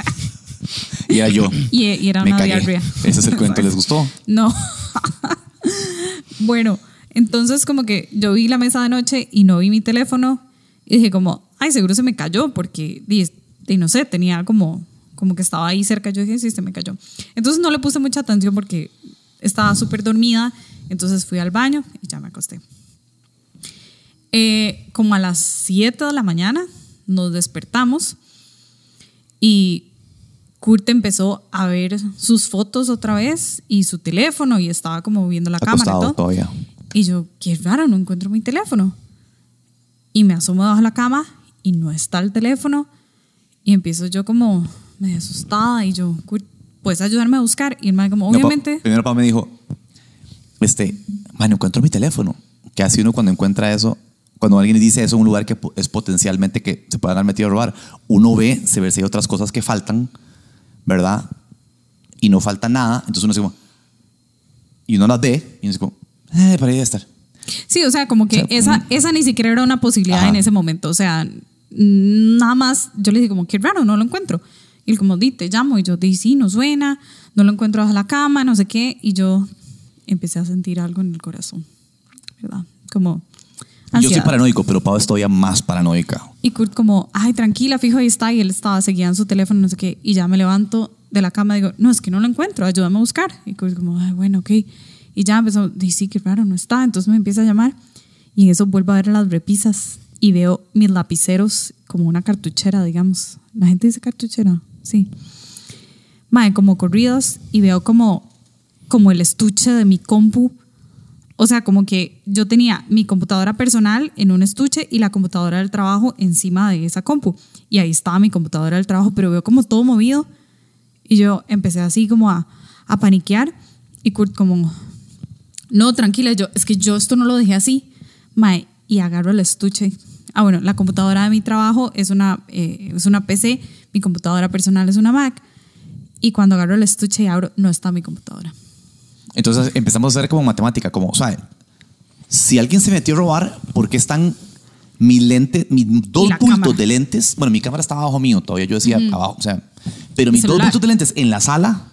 Y era yo. Y, y era me una cagué. diarrea. Ese es el cuento, ¿les gustó? No. Bueno, entonces como que yo vi la mesa de noche y no vi mi teléfono y dije como, ay, seguro se me cayó porque, y, y no sé, tenía como, como que estaba ahí cerca. Yo dije, sí, se me cayó. Entonces no le puse mucha atención porque estaba súper dormida. Entonces fui al baño y ya me acosté. Eh, como a las siete de la mañana nos despertamos y Kurt empezó a ver sus fotos otra vez y su teléfono y estaba como viendo la Acostado cámara y todo. Todavía. Y yo, qué raro, no encuentro mi teléfono. Y me asomo debajo de la cama y no está el teléfono. Y empiezo yo como medio asustada y yo, Kurt, ¿puedes ayudarme a buscar? Y el man como, obviamente. No, pa, primero papá me dijo, este, man, no encuentro mi teléfono. ¿Qué hace uno cuando encuentra eso? Cuando alguien dice eso en un lugar que es potencialmente que se puedan haber metido a robar, uno ve, se ve si hay otras cosas que faltan, ¿verdad? Y no falta nada, entonces uno dice como, y uno las ve y uno dice como, eh, para ahí debe estar. Sí, o sea, como que O sea, esa, mm. esa ni siquiera era una posibilidad. Ajá. En ese momento. O sea, nada más yo le dije como, qué raro, no lo encuentro. Y él como, di, te llamo. Y yo, di, sí, no suena, no lo encuentro bajo la cama, no sé qué. Y yo empecé a sentir algo en el corazón, ¿verdad? Como ansiedad. Yo soy paranoico, pero Pau es todavía más paranoica. Y Kurt como, ay, tranquila, fijo, ahí está. Y él estaba, seguía en su teléfono, no sé qué. Y ya me levanto de la cama y digo, no, es que no lo encuentro, ayúdame a buscar. Y Kurt como, ay, bueno, ok. Y ya empezó, dice, sí, qué raro, no está. Entonces me empieza a llamar y en eso vuelvo a ver las repisas y veo mis lapiceros como una cartuchera, digamos. La gente dice cartuchera, sí. Mae, como corridos y veo como, como el estuche de mi compu. O sea, como que yo tenía mi computadora personal en un estuche y la computadora del trabajo encima de esa compu. Y ahí estaba mi computadora del trabajo, pero veo como todo movido. Y yo empecé así como a, a paniquear. Y Kurt como, no, tranquila, yo, es que yo esto no lo dejé así. Mae, y agarro el estuche. Ah, bueno, la computadora de mi trabajo es una, eh, es una P C, mi computadora personal es una Mac. Y cuando agarro el estuche y abro, no está mi computadora. Entonces empezamos a hacer como matemática, como, o sea, si alguien se metió a robar, ¿por qué están mis lentes, mis dos bultos cámara. de lentes? Bueno, mi cámara estaba abajo mío, todavía yo decía uh-huh. abajo, o sea, pero mis dos bultos de lentes en la sala,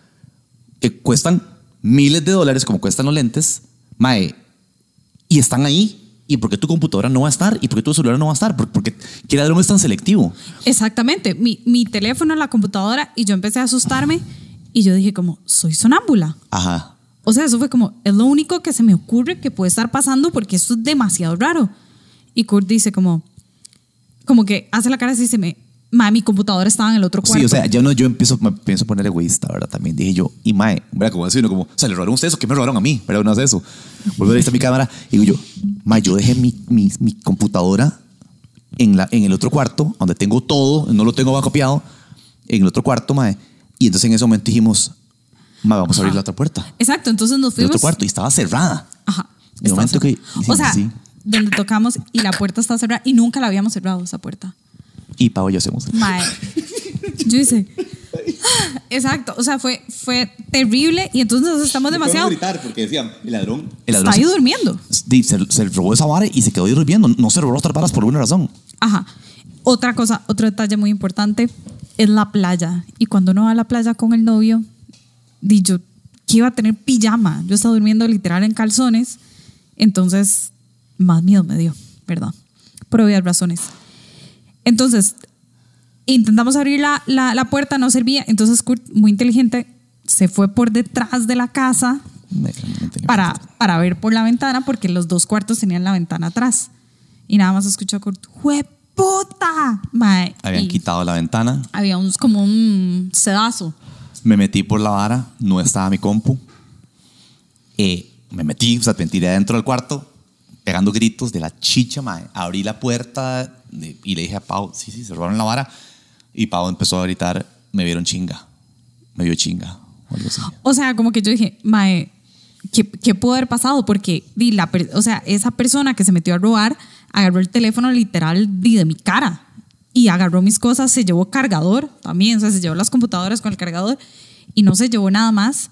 que cuestan miles de dólares, como cuestan los lentes, mae, y están ahí. ¿y por qué tu computadora no va a estar? ¿Y por qué tu celular no va a estar? ¿Por, porque ¿qué ladrón es tan selectivo? Exactamente. Mi, mi teléfono, la computadora, y yo empecé a asustarme y yo dije como, soy sonámbula. Ajá. O sea, eso fue como, es lo único que se me ocurre que puede estar pasando porque esto es demasiado raro. Y Kurt dice como, como que hace la cara así y se me... Ma, mi computadora estaba en el otro cuarto. Sí, o sea, yo, no, yo empiezo, me pienso poner egoísta, ¿verdad? También dije yo, y mae, ¿verdad? Como así, uno como, o sea, ¿le robaron ustedes o qué me robaron a mí? Pero no hace eso. Vuelvo a ver mi cámara y digo yo, mae, yo dejé mi, mi, mi computadora en, la, en el otro cuarto, donde tengo todo, no lo tengo copiado, en el otro cuarto, mae. Y entonces en ese momento dijimos, mae, vamos a abrir Ajá. la otra puerta. Exacto, entonces nos El fuimos. otro cuarto y estaba cerrada. Ajá. En el momento que... O sea, sí. donde tocamos y la puerta estaba cerrada y nunca la habíamos cerrado esa puerta. Y Pau y yo hacemos. Mae. Yo hice. Exacto, o sea, fue, fue terrible y entonces nos estamos demasiado. gritar porque decían, el ladrón. El Está ladrón ahí se, durmiendo. se, se robó esa vara y se quedó ahí durmiendo. No se robó otras varas por alguna razón. Ajá. Otra cosa, otro detalle muy importante es la playa. Y cuando uno va a la playa con el novio, di yo que iba a tener pijama. Yo estaba durmiendo literal en calzones. Entonces, más miedo me dio, ¿verdad? Por obvias razones. Entonces, intentamos abrir la, la, la puerta, no servía. Entonces, Kurt, muy inteligente, se fue por detrás de la casa para, para ver por la ventana, porque los dos cuartos tenían la ventana atrás. Y nada más escuchó a Kurt, ¡jueputa! Mae, Habían y quitado la ventana. había un, como un sedazo. Me metí por la vara, no estaba mi compu. Eh, me metí, o sea, me tiré adentro del cuarto, pegando gritos de la chicha, mae. Abrí la puerta de, y le dije a Pau, sí, sí, se robaron la vara. Y Pau empezó a gritar, me vieron chinga. Me vio chinga. O algo así. O sea, como que yo dije, mae, ¿qué, qué pudo haber pasado? Porque, di, la, per- o sea, esa persona que se metió a robar agarró el teléfono literal di, de mi cara y agarró mis cosas, se llevó cargador también, o sea, se llevó las computadoras con el cargador y no se llevó nada más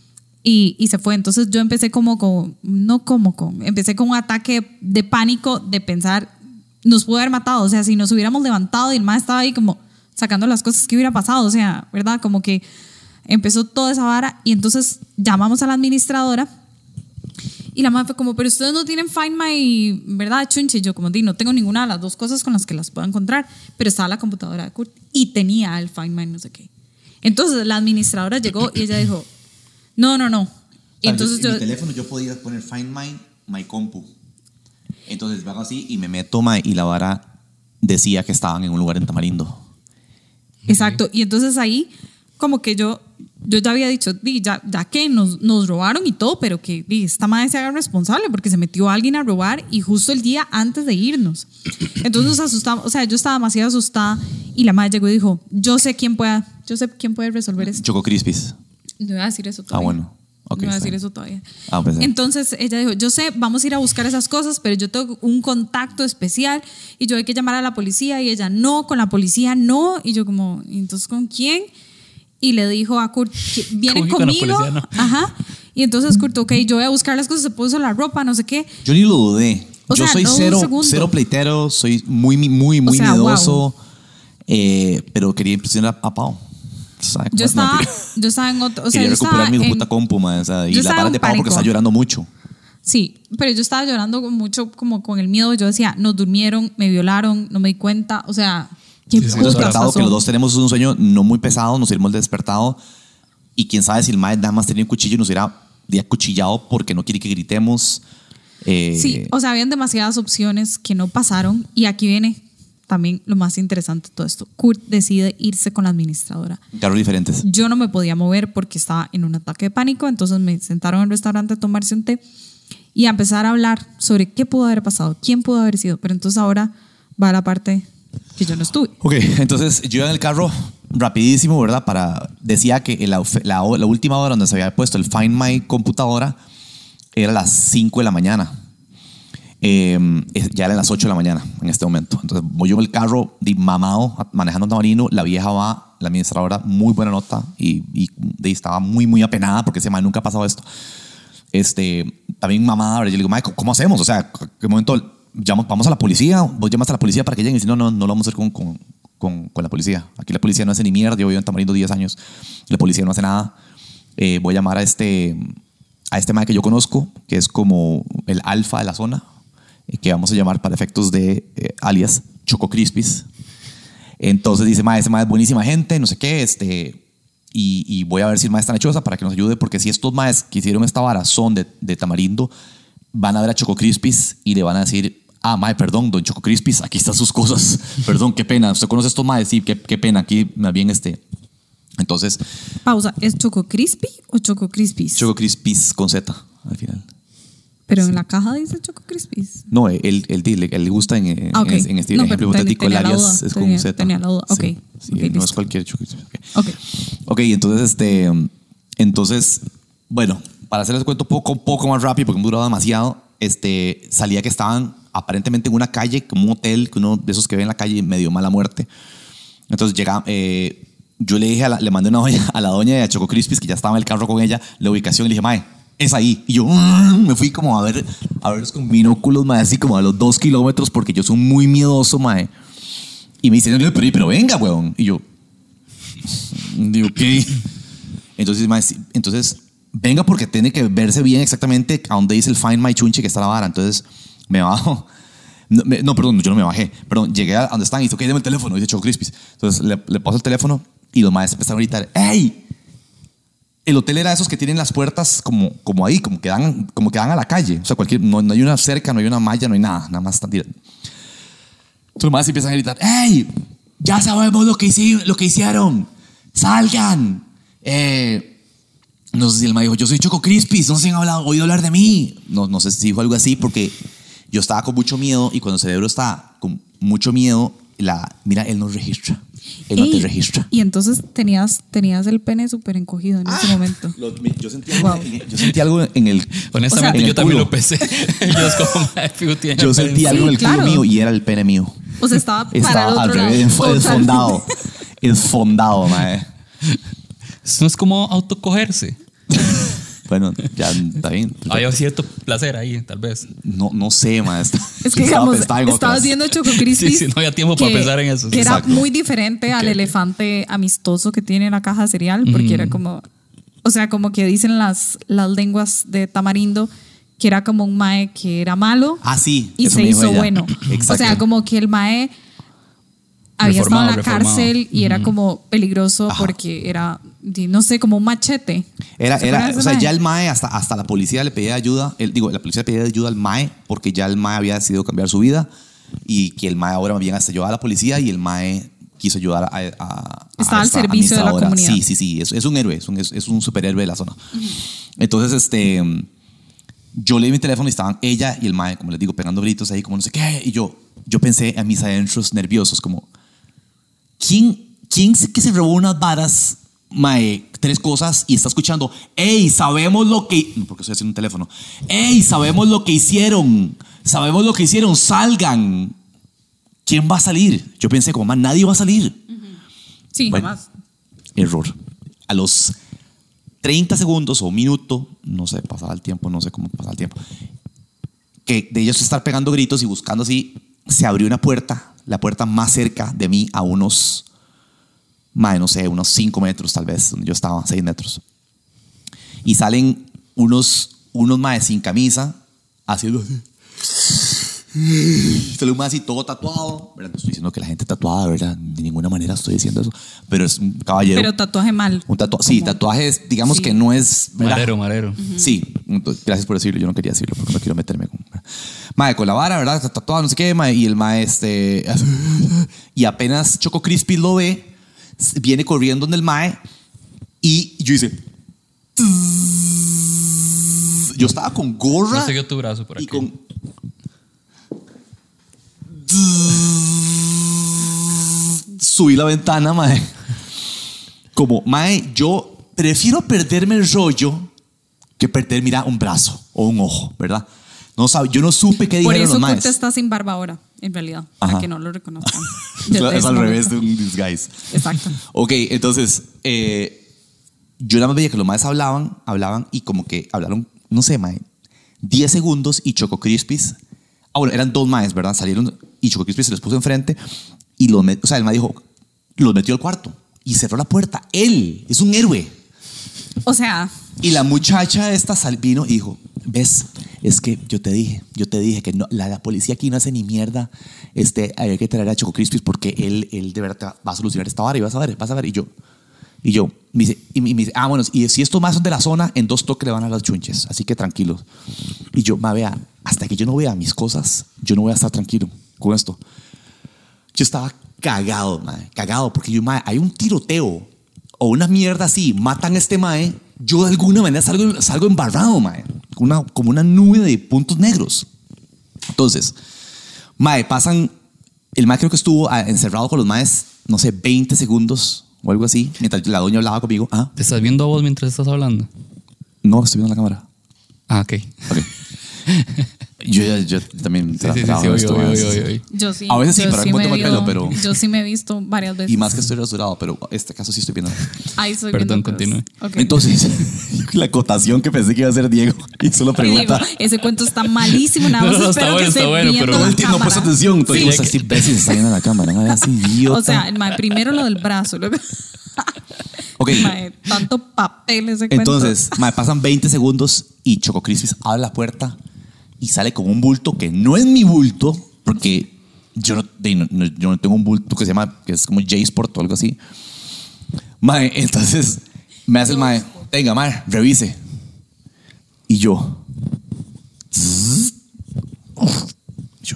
y, y se fue. Entonces yo empecé como con, no como con, empecé con un ataque de pánico de pensar, nos pudo haber matado, o sea, si nos hubiéramos levantado y el mae estaba ahí como sacando las cosas que hubiera pasado, o sea, ¿verdad? Como que empezó toda esa vara y entonces llamamos a la administradora y la madre fue como, pero ustedes no tienen Find My, ¿verdad? Chunche. Y yo como, di, no tengo ninguna de las dos cosas con las que las pueda encontrar, pero estaba la computadora de Kurt y tenía el Find My no sé qué. Entonces la administradora llegó y ella dijo, no, no, no. Y entonces en yo, mi teléfono yo podía poner Find My, My Compu. Entonces hago así y me meto, mae, y la vara decía que estaban en un lugar en Tamarindo. exacto. Y entonces ahí como que yo, yo ya había dicho, di, ya, ya que nos, nos robaron y todo, pero que di, esta madre se haga responsable porque se metió alguien a robar y justo el día antes de irnos. Entonces nos asustamos, o sea, yo estaba demasiado asustada y la madre llegó y dijo, yo sé quién pueda, yo sé quién puede resolver esto. Choco Crispis. No iba a decir eso todavía. Ah, bueno. Okay, no iba a está decir bien. eso todavía. Ah, pues, sí. Entonces ella dijo, yo sé, vamos a ir a buscar esas cosas, pero yo tengo un contacto especial y yo hay que llamar a la policía y ella no, con la policía no. Y yo como, ¿entonces con quién? Y le dijo a Kurt, vienen ¿Cómo que con la conmigo. policía no? Ajá. Y entonces Kurt, ok, yo voy a buscar las cosas, se puso la ropa, no sé qué. Yo ni lo dudé. O yo sea, soy no un cero, segundo. cero pleitero, soy muy, muy, muy O sea, miedoso. wow. eh, pero quería impresionar a Pau. ¿Sabe cómo Yo es? estaba, Mentira. yo estaba en otro, o sea, Quería yo recuperar estaba mi en- puta compu, man, o sea, y yo la estaba vara en de Pau porque pánico. está llorando mucho. Sí, pero yo estaba llorando con mucho, como con el miedo. Yo decía, nos durmieron, me violaron, no me di cuenta. O sea, ¿qué Sí, sí, putas Despertado, pasó? que los dos tenemos un sueño no muy pesado, nos iremos despertado. Y quién sabe si el mae nada más tenía un cuchillo y nos hubiera hubiera cuchillado porque no quiere que gritemos. Eh, Sí, o sea, habían demasiadas opciones que no pasaron. Y aquí viene también lo más interesante de todo esto. Kurt decide irse con la administradora. Carros diferentes. Yo no me podía mover porque estaba en un ataque de pánico, entonces me sentaron en el restaurante a tomarse un té y a empezar a hablar sobre qué pudo haber pasado, quién pudo haber sido. Pero entonces ahora va la parte que yo no estuve. Ok, entonces yo iba en el carro rapidísimo, ¿verdad? Para, decía que la, la, la última hora donde se había puesto el Find My computadora era las cinco de la mañana. Eh, ya eran las ocho de la mañana en este momento. Entonces voy yo en el carro de mamado manejando Tamarino. La vieja va, la administradora, muy buena nota y, y de, estaba muy, muy apenada porque ese man nunca ha pasado esto. Este, también mamada, ¿verdad? Yo le digo, Mike, ¿cómo hacemos? O sea, ¿qué momento llamo, vamos a la policía? Vos llamas a la policía para que lleguen y si no, no, no lo vamos a hacer con, con, con, con la policía. Aquí la policía no hace ni mierda. Yo vivo en Tamarindo diez años. La policía no hace nada. Eh, voy a llamar a este, a este man que yo conozco, que es como el alfa de la zona. eh, que vamos a llamar para efectos de eh, alias Choco Crispies. Entonces dice, mae, ese mae es buenísima gente, no sé qué, este, y, y voy a ver si el mae está hechosa para que nos ayude, porque si estos maes que hicieron esta vara son de, de Tamarindo, van a ver a Choco Crispies y le van a decir, ah, mae, perdón, don Choco Crispies, aquí están sus cosas, perdón, qué pena, ¿usted conoce a estos maes? Sí, qué, qué pena, aquí más bien este... Entonces... Pausa, ¿es Choco Crispy o Choco Crispies? Choco Crispies con Z al final. Pero en la caja dice Choco Crispies. No, él, él, él, él le gusta en, en, Okay. en este No, ejemplo pero hipotético, el tenía la alias duda, es con tenía- Z. tenía la duda, ok. Sí, sí, Ok, no listo. es cualquier Choco Crispies. Okay. Ok. Ok, entonces, este, entonces, bueno, para hacerles cuento poco, un poco más rápido, porque hemos durado demasiado, este, salía que estaban aparentemente en una calle, como un hotel, que uno de esos que ve en la calle medio mala muerte. Entonces llega, eh, yo le dije, a la, le mandé una doña, a la doña de Choco Crispies, que ya estaba en el carro con ella, la ubicación, y le dije, mae, es ahí. Y yo mm, me fui como a ver, a verlos con binóculos, mae, así como a los dos kilómetros, porque yo soy muy miedoso, mae. Y me dicen, pero, pero venga, weón. Y yo, digo, ¿qué? Entonces, mae, sí, entonces, venga, porque tiene que verse bien exactamente a donde dice el Find My Chunche, que está la vara. Entonces, me bajo. No, me, no, perdón, yo no me bajé. Perdón, llegué a donde están y dice, ok, deme el teléfono. Dice Choco Crispies. Entonces, le, le paso el teléfono y los maestros empezaron a gritar, ¡ey! El hotel era esos que tienen las puertas como, como ahí, como que, dan, como que dan a la calle. O sea, cualquier, no, no hay una cerca, no hay una malla, no hay nada. Nada más están tirando. Entonces, los maestros empiezan a gritar, ¡ey! Ya sabemos lo que, hici, lo que hicieron. ¡Salgan! Eh... No sé si el maestro dijo, yo soy Choco Crispies, no sé si han hablado, oído hablar de mí. No, no sé si dijo algo así, porque yo estaba con mucho miedo y cuando el cerebro está con mucho miedo, la, mira, él no registra. Él no Ey, te registra. Y entonces tenías, tenías el pene súper encogido en ese momento. Lo- yo, sentí algo, en- yo sentí algo en el. Honestamente, O sea, yo en también el lo pensé. yo es como, "Mae, fijo, tiene Yo el sentí pene". algo en el Sí, culo claro. mío y era el pene mío. O sea, estaba para el Estaba otro al lado. revés, enfo- Total. esfondado. Esfondado, mae. Eso no es como autocogerse. Bueno, ya está bien. Hay cierto placer ahí, tal vez. No, no sé, mae. Es que, Estaba- digamos, estaba en estabas otras. viendo Choco Crispies. Sí, sí, no había tiempo para pensar en eso. Que era Exacto. muy diferente al Ok. elefante amistoso que tiene la caja de cereal, porque era como, o sea, como que dicen las, las lenguas de Tamarindo, que era como un mae que era malo Ah, sí. y eso se me dijo hizo ella. bueno. Exacto. O sea, como que el mae había Reformado, estado en la reformado. cárcel y era como peligroso Ajá. porque era, di- no sé, como un machete. Era, ¿Se era, acuerdan de o ese sea, mae? ya el mae, hasta, hasta la policía le pedía ayuda. Él, digo, la policía le pedía ayuda al mae porque ya el mae había decidido cambiar su vida y que el mae ahora más bien hasta ayudaba a la policía y el mae quiso ayudar a. a- a Estaba al esta servicio de la administradora. comunidad. Sí, sí, sí. Es, es un héroe, es un, es, es un superhéroe de la zona. Entonces, este. Yo leí mi teléfono y estaban ella y el mae, como les digo, pegando gritos ahí, como no sé qué. Y yo, yo pensé a mis adentros nerviosos, como. ¿Quién, quién se- que se robó unas varas, mae, tres cosas y está escuchando, ey, sabemos lo que... No, porque estoy haciendo un teléfono. Ey, sabemos lo que hicieron. Sabemos lo que hicieron. Salgan. ¿Quién va a salir? Yo pensé, como, man, nadie va a salir. Sí, Bueno, jamás. Error. A los treinta segundos o un minuto, no sé, pasaba el tiempo, no sé cómo pasaba el tiempo, que de ellos estar pegando gritos y buscando así, se abrió una puerta, la puerta más cerca de mí a unos, mae, no sé, unos cinco metros tal vez, donde yo estaba, seis metros. Y salen unos, unos maes sin camisa, haciendo así. Sale un mae así todo tatuado, ¿verdad? No estoy diciendo que la gente tatuada, ¿verdad? De ninguna manera estoy diciendo eso, pero es un caballero. Pero tatuaje mal. Un tatuaje, sí, Como- tatuajes, digamos Sí. que no es. ¿verdad? Marero, marero. Sí, entonces, gracias por decirlo. Yo no quería decirlo porque no quiero meterme con. Mae, con la vara, ¿verdad? Está tatuado, no sé qué, mae, y el mae, este. Y apenas Choco Crispy lo ve, viene corriendo donde el mae, y yo hice. Yo estaba con gorra. No siguió tu brazo por aquí. Y con. Subí la ventana, mae. Como, mae, yo prefiero perderme el rollo que perder, mira, un brazo o un ojo, ¿verdad? No sabe, yo no supe qué Por dijeron eso los maes. Kurt está sin barba ahora, en realidad, Ajá. para que no lo reconozcan. Es Desde es ese al revés de momento. un disguise. Exacto. Ok, entonces, eh, yo nada más veía que los maes hablaban, hablaban y como que hablaron, no sé, mae, diez segundos y Choco Crispies. Ah, bueno, eran dos maes, ¿verdad? Salieron y Choco Crispies se los puso enfrente y los met- o sea, el mae dijo, los metió al cuarto y cerró la puerta. Él es un héroe. O sea, Y la muchacha esta sal- vino y dijo, ves, es que yo te dije, yo te dije que no, la, la policía aquí no hace ni mierda. Este, hay que traer a Choco Crispis porque él, él de verdad va a solucionar esta vara y vas a ver, vas a ver. Y yo, y yo, me dice, y me dice, ah, bueno, y si estos más son de la zona, en dos toques le van a las chunches, así que tranquilos. Y yo, ma, vea, hasta que yo no vea mis cosas, yo no voy a estar tranquilo con esto. Yo estaba cagado, mae, cagado, porque yo, mae, hay un tiroteo o una mierda así, matan a este mae, yo de alguna manera salgo, salgo embarrado, mae, una, como una nube de puntos negros. Entonces, mae, pasan, el mae creo que estuvo encerrado con los maes, no sé, veinte segundos o algo así, mientras la doña hablaba conmigo. ¿Ah? ¿Te estás viendo a vos mientras estás hablando? No, estoy viendo la cámara. Ah, ok. okay. Yo, yo, yo también sí, sí, sí, sí, esto, oye, a, oye, veces. oye, oye. Yo sí. A veces sí, yo pero sí me me pongo el pelo, pero... Yo sí me he visto varias veces. Y más que estoy rasurado, pero este caso sí estoy viendo. Ahí estoy Perdón, viendo continúe. Okay. Entonces, la acotación que pensé que iba a ser Diego y solo pregunta. Diego, ese cuento está malísimo, nada más No, no, espero está bueno, que está se bueno, viendo pero- la Todo el tiempo no cámara. puesto atención. Entonces, Sí. sí. Este imbécil está viendo la cámara. No así, idiota. O sea, el mae, primero lo del brazo, luego... Ok. Mae, tanto papel ese cuento. Entonces, mae, pasan veinte segundos y Choco Crispis abre la puerta y sale con un bulto que no es mi bulto, porque yo no, de- no- no- yo no tengo un bulto que se llama, que es como J-Sport o algo así. Mae, entonces me hace el mae, venga, mae, revise. Y yo, zzz, yo,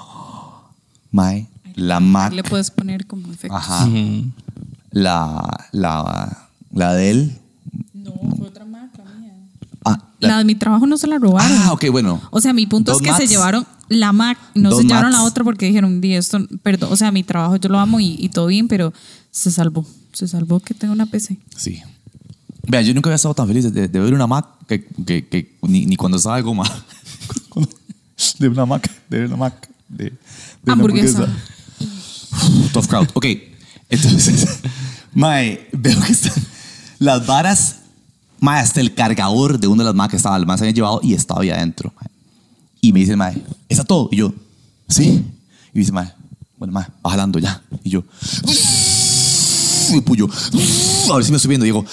mae, la Mac, Le puedes poner como efecto. ajá, Ujú. la, la, la de él. No, fue otra marca mía. Ah, La de mi trabajo no se la robaron. Ah, ok, bueno. O sea, mi punto Dos es que Macs. se llevaron la Mac, no Dos se llevaron Macs. la otra porque dijeron, di esto, perdón, o sea, mi trabajo yo lo amo y, y todo bien, pero se salvó, se salvó que tengo una P C. Sí. Vea, yo nunca había estado tan feliz de, de ver una Mac que, que, que ni, ni cuando estaba de goma. Cuando- de una Mac, de una Mac. De, de una Hamburguesa. Uf, tough crowd. Ok, entonces, mae, veo que están las varas, mae, hasta el cargador de una de las Mac que estaba, el más habían llevado y estaba ahí adentro, mae. Y me dice, mae, ¿está todo? Y yo, sí. Y dice, mae, bueno, mae, va jalando ya. Y yo, y puyo, a ver si me estoy viendo. Y digo,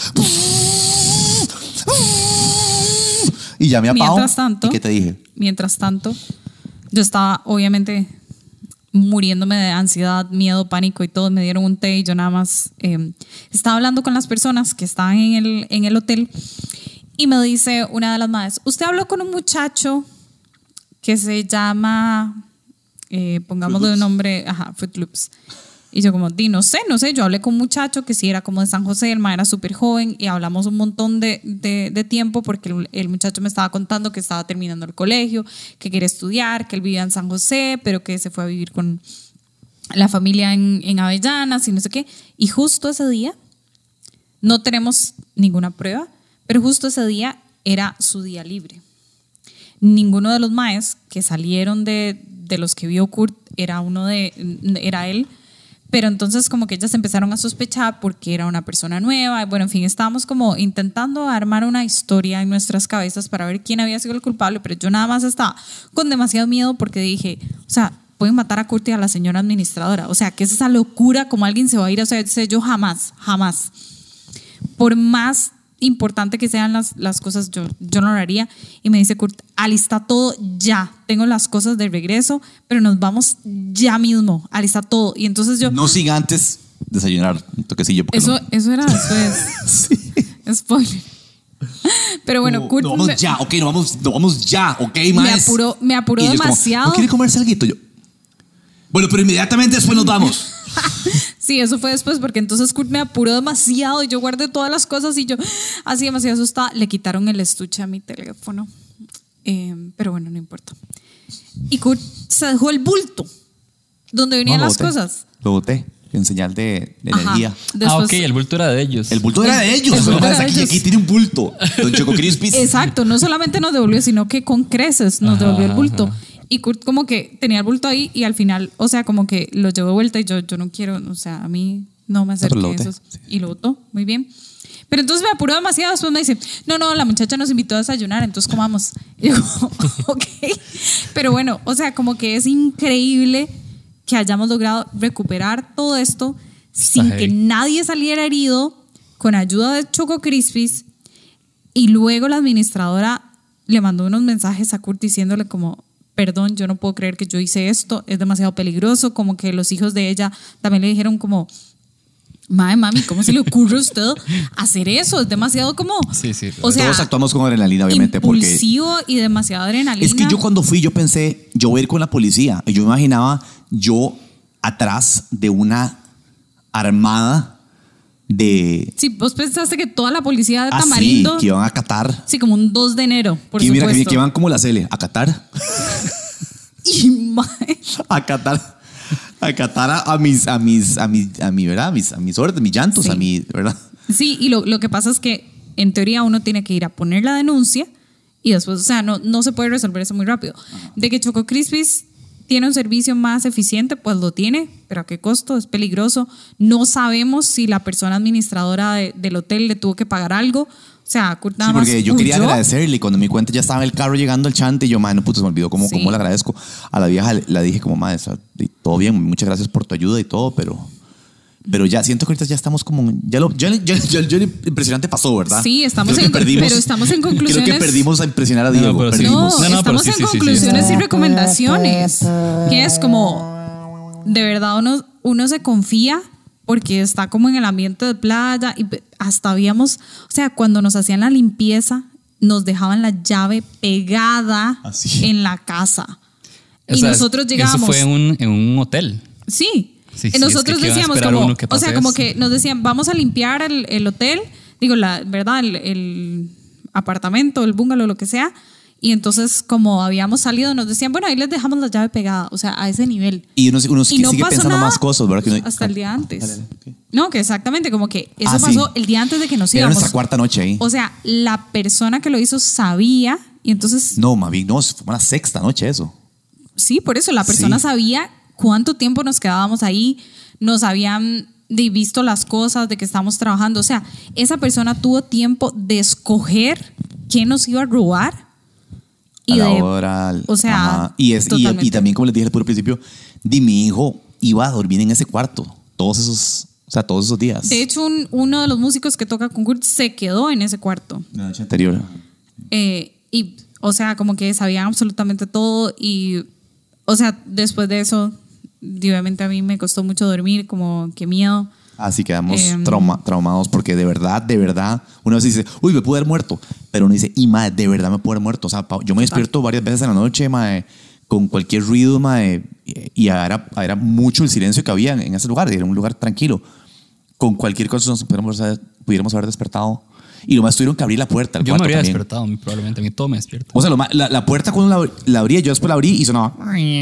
y llamé a Pau. Mientras tanto, ¿Y qué te dije? Mientras tanto, yo estaba obviamente muriéndome de ansiedad, miedo, pánico y todo. Me dieron un té y yo nada más eh, estaba hablando con las personas que estaban en el, en el hotel y me dice una de las madres, usted habló con un muchacho que se llama, eh, pongámosle un nombre, ajá, Fruit Loops. Y yo como, di, no sé, no sé, yo hablé con un muchacho que sí era como de San José, el ma era súper joven y hablamos un montón de, de, de tiempo porque el, el muchacho me estaba contando que estaba terminando el colegio, que quería estudiar, que él vivía en San José, pero que se fue a vivir con la familia en, en Avellanas y no sé qué. Y justo ese día, no tenemos ninguna prueba, pero justo ese día era su día libre. Ninguno de los maes que salieron de, de los que vio Kurt era uno de, era él. Pero entonces como que ellas empezaron a sospechar porque era una persona nueva. Bueno, en fin, estábamos como intentando armar una historia en nuestras cabezas para ver quién había sido el culpable, pero yo nada más estaba con demasiado miedo porque dije, o sea, pueden matar a Kurt y a la señora administradora. O sea, ¿qué es esa locura? Como alguien se va a ir a hacer, yo jamás, jamás. Por más importante que sean las, las cosas, yo, yo no lo haría. Y me dice Kurt, alista todo ya, tengo las cosas de regreso, pero nos vamos ya mismo, alista todo. Y entonces yo... No sin antes desayunar un toquecillo. porque Eso, no. eso era después. Sí. Spoiler. Pero bueno, No, Kurt no, vamos me, ya, ok, no vamos, no vamos ya, ok, me maes. apuró, me apuró Y ellos como, demasiado. ¿no quiere comerse algo? Yo, bueno, pero inmediatamente después nos vamos. Sí, eso fue después porque entonces Kurt me apuró demasiado y yo guardé todas las cosas y yo así demasiado asustada. Le quitaron el estuche a mi teléfono. Eh, pero bueno, no importa. Y Kurt se dejó el bulto donde venían No, lo las boté. cosas. Lo boté en señal de, de Ajá. energía. Después- Ah, ok, el bulto era de ellos. El bulto era de ellos. El bulto ¿No? era de Aquí, ellos. aquí tiene un bulto. Don Choco Crispis. Exacto, no solamente nos devolvió, sino que con creces nos Ajá, devolvió el bulto. ajá. Y Kurt como que tenía el bulto ahí y al final, o sea, como que lo llevó de vuelta y yo, yo no quiero, o sea, a mí no me pero lo acerqué boté. eso. Y lo botó, muy bien. Pero entonces me apuró demasiado, después me dice, no, no, la muchacha nos invitó a desayunar, entonces comamos. Y yo, ok. Pero bueno, o sea, como que es increíble que hayamos logrado recuperar todo esto sin heavy. que nadie saliera herido, con ayuda de Choco Crispis. Y luego la administradora le mandó unos mensajes a Kurt diciéndole como, perdón, yo no puedo creer que yo hice esto, es demasiado peligroso, como que los hijos de ella también le dijeron como, madre, mami, ¿cómo se le ocurre a usted hacer eso? Es demasiado como, Sí, sí. o sea, Todos actuamos con adrenalina, obviamente, impulsivo y demasiada adrenalina. Es que yo cuando fui, yo pensé, yo voy a ir con la policía. Y yo me imaginaba yo atrás de una armada de... Sí, vos pensaste que toda la policía de Ah, sí, Tamarindo, que iban a Qatar. sí, como un dos de enero, por Que, mira, que, supuesto. que iban como la Cele, a Qatar. Y, mae, A Qatar. A Qatar a, a mis, a mis, a mis, a mi, ¿verdad? A mis, a mis órdenes, mis llantos, Sí. a mi, ¿verdad? sí, y lo, lo que pasa es que en teoría uno tiene que ir a poner la denuncia y después, o sea, no, no se puede resolver eso muy rápido. De que Choco Crispies tiene un servicio más eficiente, pues lo tiene, pero ¿a qué costo? Es peligroso. No sabemos si la persona administradora de- del hotel le tuvo que pagar algo. O sea, Kurt nada Sí, porque más yo quería huyó. agradecerle y cuando me di cuenta ya estaba en el carro llegando al chante y yo, madre, no puto, se me olvidó cómo, Sí. cómo le agradezco. A la vieja le, la dije como, madre, está- y todo bien, muchas gracias por tu ayuda y todo, pero, pero ya siento que ahorita ya estamos como, ya lo, ya, ya, ya- ya lo impresionante pasó, ¿verdad? Sí, estamos Creo que en- pero estamos en conclusiones. Creo que perdimos a impresionar a No, no, Diego, pero sí. perdimos. No, No, no, pero estamos sí, en sí, sí, sí. conclusiones y recomendaciones. Que es como, de verdad uno, uno se confía porque está como en el ambiente de playa y hasta habíamos, o sea, cuando nos hacían la limpieza, nos dejaban la llave pegada Así. en la casa. O Y sea, nosotros llegábamos. Eso fue en un, en un hotel. Sí. Sí, Y sí, nosotros es que ¿qué va a decíamos esperar como, uno que o sea, pase como eso? que nos decían, vamos a limpiar el, el hotel, digo, la verdad, el, el apartamento, el bungalow, lo que sea. Y entonces, como habíamos salido, nos decían, bueno, ahí les dejamos la llave pegada, o sea, a ese nivel. Y uno, uno Y no sigue pasó pensando nada más cosas, ¿verdad? Que uno- hasta el día antes. Dale, dale, ok. No, que exactamente, como que eso Ah, sí. pasó el día antes de que nos Era íbamos. nuestra cuarta noche ahí. O sea, la persona que lo hizo sabía y entonces, No, más bien, no, fue una sexta noche eso. sí, por eso la persona Sí. sabía cuánto tiempo nos quedábamos ahí, nos habían de visto las cosas, de que estábamos trabajando. O sea, esa persona tuvo tiempo de escoger quién nos iba a robar. A Y la de, hora, al- o sea, ajá. y, es, y, totalmente. y también, como les dije al puro principio, di mi hijo iba a dormir en ese cuarto todos esos, o sea, todos esos días. De hecho, un- uno de los músicos que toca con Kurt se quedó en ese cuarto. La noche anterior. Eh, y, o sea, como que sabían absolutamente todo. Y, o sea, después de eso, y obviamente a mí me costó mucho dormir, como que miedo. Así quedamos Em. trauma- traumados porque de verdad, de verdad, uno a veces dice, uy, me pude haber muerto. Pero uno dice, y madre, de verdad me pude haber muerto. O sea, pa- yo me despierto varias veces en la noche, madre, con cualquier ruido, madre, y era, era mucho el silencio que había en ese lugar. Era un lugar tranquilo. Con cualquier cosa nos pudiéramos, haber- pudiéramos haber despertado. Y lo más tuvieron que abrir la puerta. El Yo me cuarto habría también. despertado, muy probablemente. A mí todo me despierta. O sea, lo más- la, la puerta cuando la, la abrí, yo después la abrí y sonaba.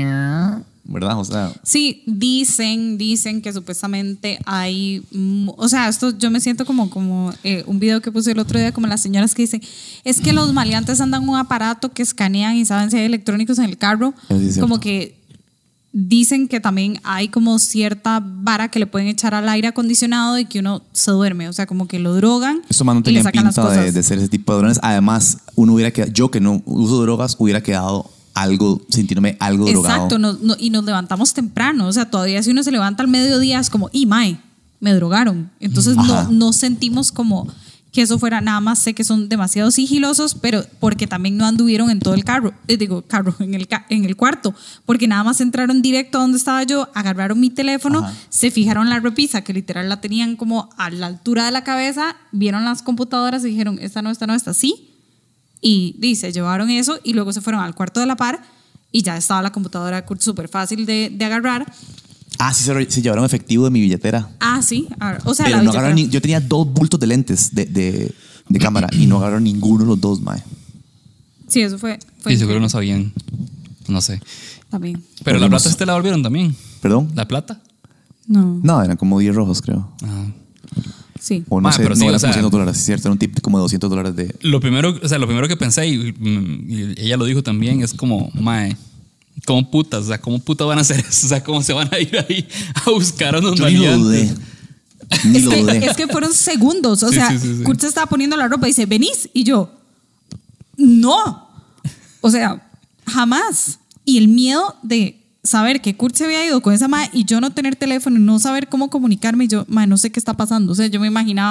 ¿Verdad? O sea, Sí, dicen, dicen que supuestamente hay, mu- o sea, esto yo me siento como, como eh, un video que puse el otro día, como las señoras que dicen, es que los maleantes andan un aparato que escanean y saben si hay electrónicos en el carro, Eso sí es cierto. como que dicen que también hay como cierta vara que le pueden echar al aire acondicionado y que uno se duerme, o sea, como que lo drogan eso más no y le tenía sacan las pinta de, cosas. de ser ese tipo de drones. Además, uno hubiera quedado, yo que no uso drogas, hubiera quedado algo, sintiéndome algo drogado. Exacto, no- no- y nos levantamos temprano, o sea, todavía si uno se levanta al mediodía es como, y mae, me drogaron. Entonces Ajá. no, no sentimos como que eso fuera nada más, sé que son demasiado sigilosos, pero porque también no anduvieron en todo el carro, eh, digo, carro, en el, ca- en el cuarto, porque nada más entraron directo a donde estaba yo, agarraron mi teléfono, Ajá. se fijaron la repisa, que literal la tenían como a la altura de la cabeza, vieron las computadoras y dijeron, esta no, esta no, esta sí. Y dice, llevaron eso y luego se fueron al cuarto de la par y ya estaba la computadora de Kurt súper fácil de, de agarrar. Ah, sí, se, se llevaron efectivo de mi billetera. Ah, sí. a- O sea, Pero la no billetera. agarraron ni- yo tenía dos bultos de lentes de, de, de cámara y no agarraron ninguno de los dos, mae. Sí, eso fue. fue Y seguro increíble no sabían. No sé. También. Pero la Volvimos. plata este la volvieron también. ¿Perdón? ¿La plata? No. No, eran como diez rojos, creo. Ah. Sí. O no Ah, sé, pero no sí, eran o sea- como cien dólares, es cierto, era un tip como de doscientos dólares de... Lo primero, o sea, lo primero que pensé, y, mm, y ella lo dijo también, es como, mae, ¿cómo putas? O sea, ¿cómo putas van a hacer eso? O sea, ¿cómo se van a ir ahí a buscar a unos Yo ni lo maleantes? dudé. Ni Es lo que, dudé. es que fueron segundos. O Sí, sea, sí, sí, sí. Kurt se estaba poniendo la ropa y dice, ¿venís? Y yo, no. O sea, jamás. Y el miedo de saber que Kurt se había ido con esa madre y yo no tener teléfono y no saber cómo comunicarme, y yo, madre, no sé qué está pasando. O sea, yo me imaginaba,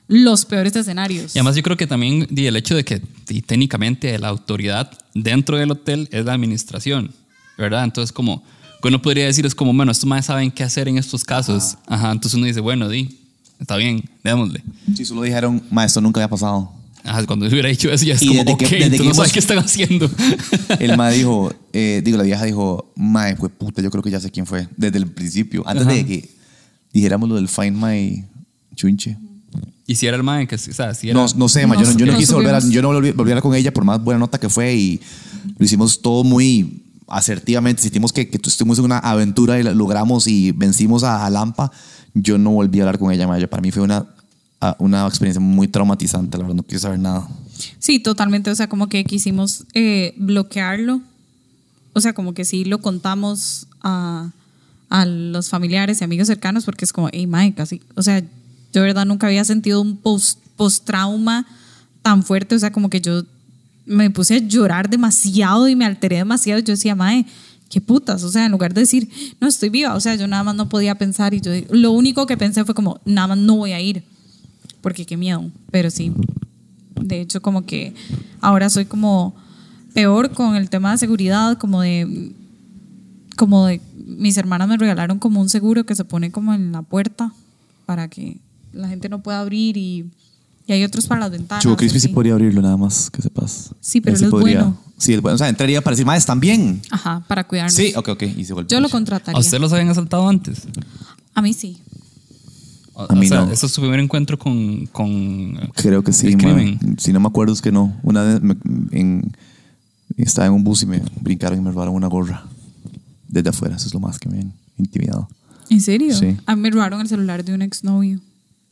los peores escenarios. Y además yo creo que también di, el hecho de que di, técnicamente la autoridad dentro del hotel es la administración, ¿verdad? Entonces como, uno podría decir es como, bueno, estos más saben qué hacer en estos casos. Ajá. Ajá, entonces uno dice, bueno, di, está bien, démosle. Sí, solo dijeron, ma, esto nunca había pasado. Ajá, cuando hubiera dicho eso ya es Y como, desde ok, que- desde entonces que no saben hemos- qué están haciendo. El ma dijo, eh, digo, la vieja dijo, ma, fue puta, yo creo que ya sé quién fue. Desde el principio, antes Ajá. de que dijéramos lo del Find My Chunche. Y si era el man que, o sea, si era... No, no sé, ma, yo, no, yo no No quise volver a, supimos. yo no volví, volví a hablar con ella por más buena nota que fue y lo hicimos todo muy asertivamente. Sentimos que, que estuvimos en una aventura y la logramos y vencimos a, a Lampa. Yo no volví a hablar con ella, ma. Yo- Para mí fue una, a- una experiencia muy traumatizante, la verdad, no quise saber nada. Sí, totalmente. O sea, como que quisimos eh, bloquearlo. O sea, como que sí lo contamos a, a los familiares y amigos cercanos porque es como, hey, mae, casi. O sea, yo de verdad nunca había sentido un post, post-trauma tan fuerte. O sea, como que yo me puse a llorar demasiado y me alteré demasiado. Yo decía, mae, qué putas. O sea, en lugar de decir, no, estoy viva. O sea, yo nada más no podía pensar. Y yo, lo único que pensé fue como, nada más no voy a ir. Porque qué miedo. Pero sí. De hecho, como que ahora soy como peor con el tema de seguridad, como de, como de, mis hermanas me regalaron como un seguro que se pone como en la puerta para que la gente no pueda abrir y, y hay otros para las ventanas. Choco Crispy sí así. podría abrirlo nada más, que sepas. Sí, pero Él él es podría. bueno. Sí, es bueno. O sea, entraría para decir, ma, están bien. Ajá, para cuidarnos. Sí, ok, ok. Y se vuelve. Yo lo contrataría. ¿A usted los habían asaltado antes? A mí sí. O, A mí o sea, no. ¿eso es su primer encuentro con, con Creo que sí, el ma. crimen? Si no me acuerdo es que no. Una vez me- en, estaba en un bus y me brincaron y me robaron una gorra. Desde afuera, eso es lo más que me han intimidado. ¿En serio? Sí. A mí me robaron el celular de un exnovio.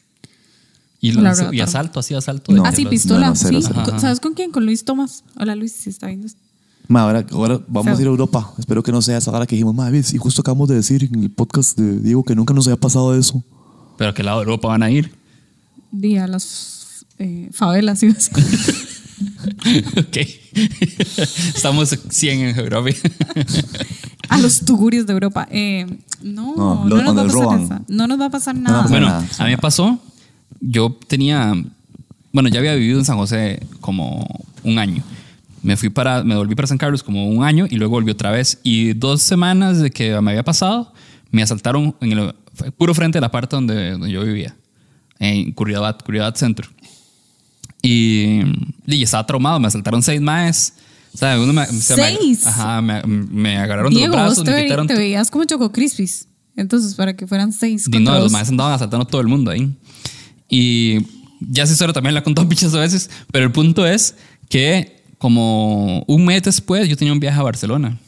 Y, La los- verdad, y no. asalto, así asalto. de No. que Ah, sí, los- pistola. no, no, cero, sí. cero. Con- ¿Sabes con quién? Con Luis Tomás. Hola, Luis, si está viendo esto. Ma, ahora, ahora vamos Feo. a ir a Europa. Espero que no sea esa hora que dijimos, ma, ves, y justo acabamos de decir en el podcast de Diego que nunca nos había pasado eso. ¿Pero a qué lado de Europa van a ir? Día las eh, favelas. ¿Sí? Ok. Estamos cien en geografía. A los tugurios de Europa. Eh, no, No, no, lo- nos va donde a pasar roban. esa. No nos va a pasar va a nada. pasar Bueno, nada, a mí me pasó, yo tenía, bueno, ya había vivido en San José como un año. Me fui para, me volví para San Carlos como un año y luego volví otra vez. Y dos semanas de que me había pasado, me asaltaron en el fue puro frente de la parte donde, donde yo vivía, en Curridabat, Curridabat Centro. Y, y estaba traumado, me asaltaron seis maes. O sea, uno me, o sea, me- ¿Seis? ajá, me, me agarraron Diego, de los vos brazos, te, me ve- quitaron te veías como Choco Crispis. Entonces, para que fueran seis. Y contra no, los dos. maestros andaban asaltando a todo el mundo ahí. Y ya esa historia también la he contado muchas veces, pero el punto es que como un mes después yo tenía un viaje a Barcelona.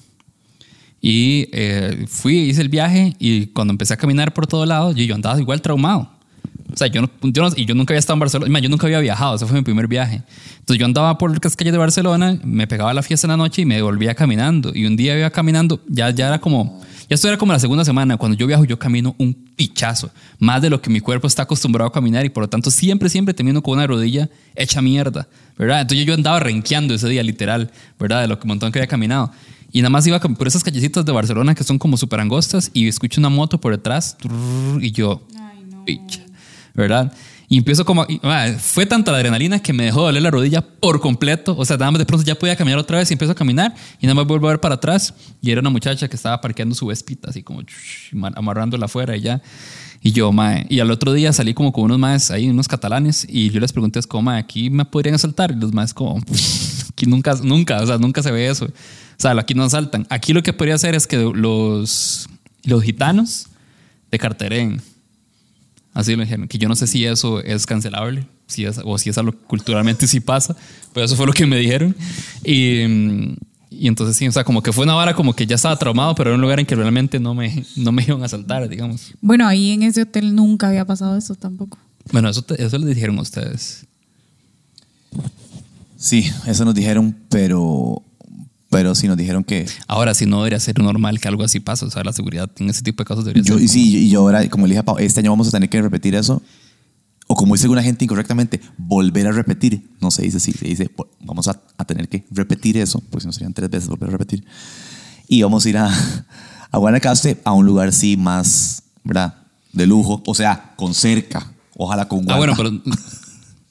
Y eh, fui, hice el viaje y cuando empecé a caminar por todo lado, yo, yo andaba igual traumado. O sea, yo, no, yo, no- y yo nunca había estado en Barcelona, yo nunca había viajado, ese fue mi primer viaje. Entonces yo andaba por las calles de Barcelona, me pegaba a la fiesta en la noche y me volvía caminando. Y un día iba caminando, ya, ya era como, ya esto era como la segunda semana. Cuando yo viajo, yo camino un pichazo, más de lo que mi cuerpo está acostumbrado a caminar y por lo tanto siempre, siempre termino con una rodilla hecha mierda, ¿verdad? Entonces yo andaba renqueando ese día, literal, ¿verdad? De lo que un montón que había caminado. Y nada más iba por esas callecitas de Barcelona que son como súper angostas y escucho una moto por detrás trrr, y yo, picha, ¿verdad? Y empiezo como, y, ah, fue tanta la adrenalina que me dejó doler la rodilla por completo. O sea, nada más de pronto ya podía caminar otra vez y empiezo a caminar y nada más vuelvo a ver para atrás y era una muchacha que estaba parqueando su Vespita así como chush, amarrándola afuera y ya. Y yo, mae, y al otro día salí como con unos maes ahí, unos catalanes, y yo les pregunté, es como, mae, aquí me podrían asaltar. Y los maes como, aquí nunca, nunca, o sea, nunca se ve eso. O sea, aquí no asaltan. Aquí lo que podría hacer es que los, los gitanos te carteren. Así lo dijeron, que yo no sé si eso es cancelable, si es, o si es algo culturalmente sí pasa, pero eso fue lo que me dijeron. Y, y entonces sí, o sea, como que fue una vara como que ya estaba traumado, pero era un lugar en que realmente no me, no me iban a asaltar, digamos. Bueno, ahí en ese hotel nunca había pasado eso tampoco. Bueno, eso, te- eso les dijeron a ustedes. Sí, eso nos dijeron, pero, pero sí nos dijeron que Ahora, si no debería ser normal que algo así pase, o sea, la seguridad en ese tipo de casos debería yo, ser. y sí, y yo ahora, como le dije a Pau, este año vamos a tener que repetir eso. O como dice alguna gente incorrectamente, volver a repetir. No se dice así, se dice vo- vamos a, a tener que repetir eso, pues si no serían tres veces volver a repetir. Y vamos a ir a, a Guanacaste, a un lugar sí más, ¿verdad? De lujo, o sea, con cerca, ojalá con Ah, guarda. bueno, pero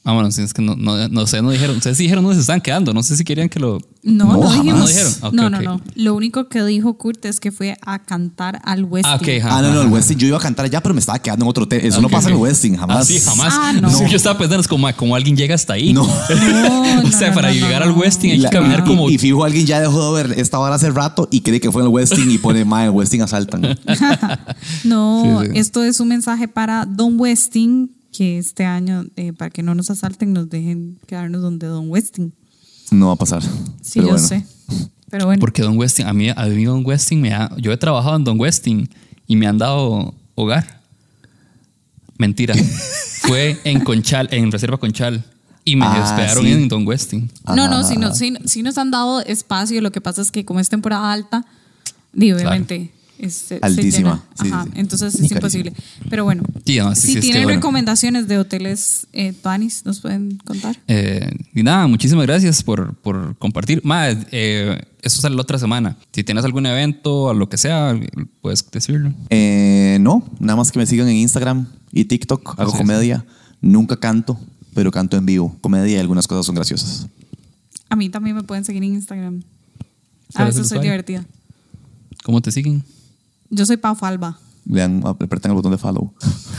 Ah, bueno, sí, es que no, no, no sé, no dijeron. Ustedes sí dijeron dónde se están quedando. No sé si querían que lo. No, No, no, jamás. dijimos. No dijeron. Ok, no, no, ok. no. Lo único que dijo Kurt es que fue a cantar al Westin. Ah, ok, ajá, Ah, no, no, el ajá. Westin. Yo iba a cantar allá, pero me estaba quedando en otro hotel. Eso no Ok, pasa en ok. el Westin, jamás. Ah, sí, jamás. Ah, no. Sí, yo estaba pensando, es como, como alguien llega hasta ahí. No. No, O sea, no, para no, llegar no, al Westin hay La- que caminar y, como. y fijo, alguien ya dejó de ver esta hora hace rato y cree que fue en el Westin y pone, ma, en el Westin asaltan. No, Sí, sí. esto es un mensaje para Don Westin, que este año, eh, para que no nos asalten, nos dejen quedarnos donde Don Westin. No va a pasar. Sí, pero yo bueno. sé. Pero bueno. Porque Don Westin, a mí, a mí Don Westin me ha. Yo he trabajado en Don Westin y me han dado hogar. Mentira. Fue en Conchal, en Reserva Conchal. Y me Ah, hospedaron sí. en Don Westin. No, no, sí, no, sí, sí nos han dado espacio. Lo que pasa es que como es temporada alta, digo, obviamente es, se Altísima. llena. Sí, Ajá, sí, sí. entonces es Carísimo. imposible. Pero bueno, Sí, no, sí, si sí, es que tienen bueno. recomendaciones de hoteles eh, tuanis, ¿nos pueden contar? Eh, y nada, muchísimas gracias por, por compartir. Más, eh, eso sale la otra semana. Si tienes algún evento o lo que sea, puedes decirlo. Eh, no, nada más que me sigan en Instagram y TikTok. Hago Así es. comedia. Nunca canto, pero canto en vivo. Comedia y algunas cosas son graciosas. A mí también me pueden seguir en Instagram. A ¿Cuál es el veces soy usuario? divertida. ¿Cómo te siguen? Yo soy Pau Falba. Vean, apretan el botón de follow.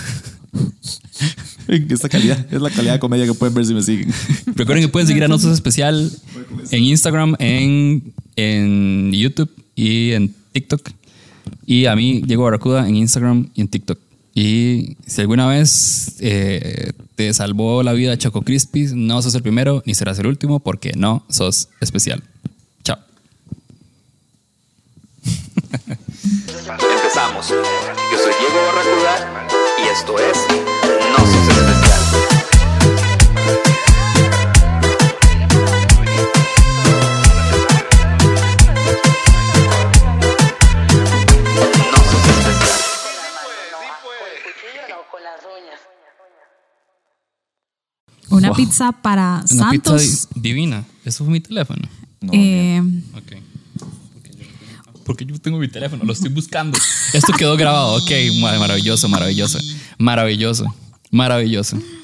Esta calidad es la calidad de comedia que pueden ver si me siguen. Recuerden que pueden seguir a Nosos Especial en Instagram, en, en YouTube y en TikTok. Y a mí, Diego Barracuda, en Instagram y en TikTok. Y si alguna vez eh, te salvó la vida Choco Crispies, no sos el primero ni serás el último porque no sos especial. Chao. Empezamos. Yo soy Diego Barracuda y esto es No Sos Especial. No sos especial. Una Wow. pizza para Una Santos. pizza di- divina. Eso fue mi teléfono. No, Eh, Ok. Porque yo tengo mi teléfono, lo estoy buscando. Esto quedó grabado. Ok, maravilloso, maravilloso. Maravilloso, maravilloso.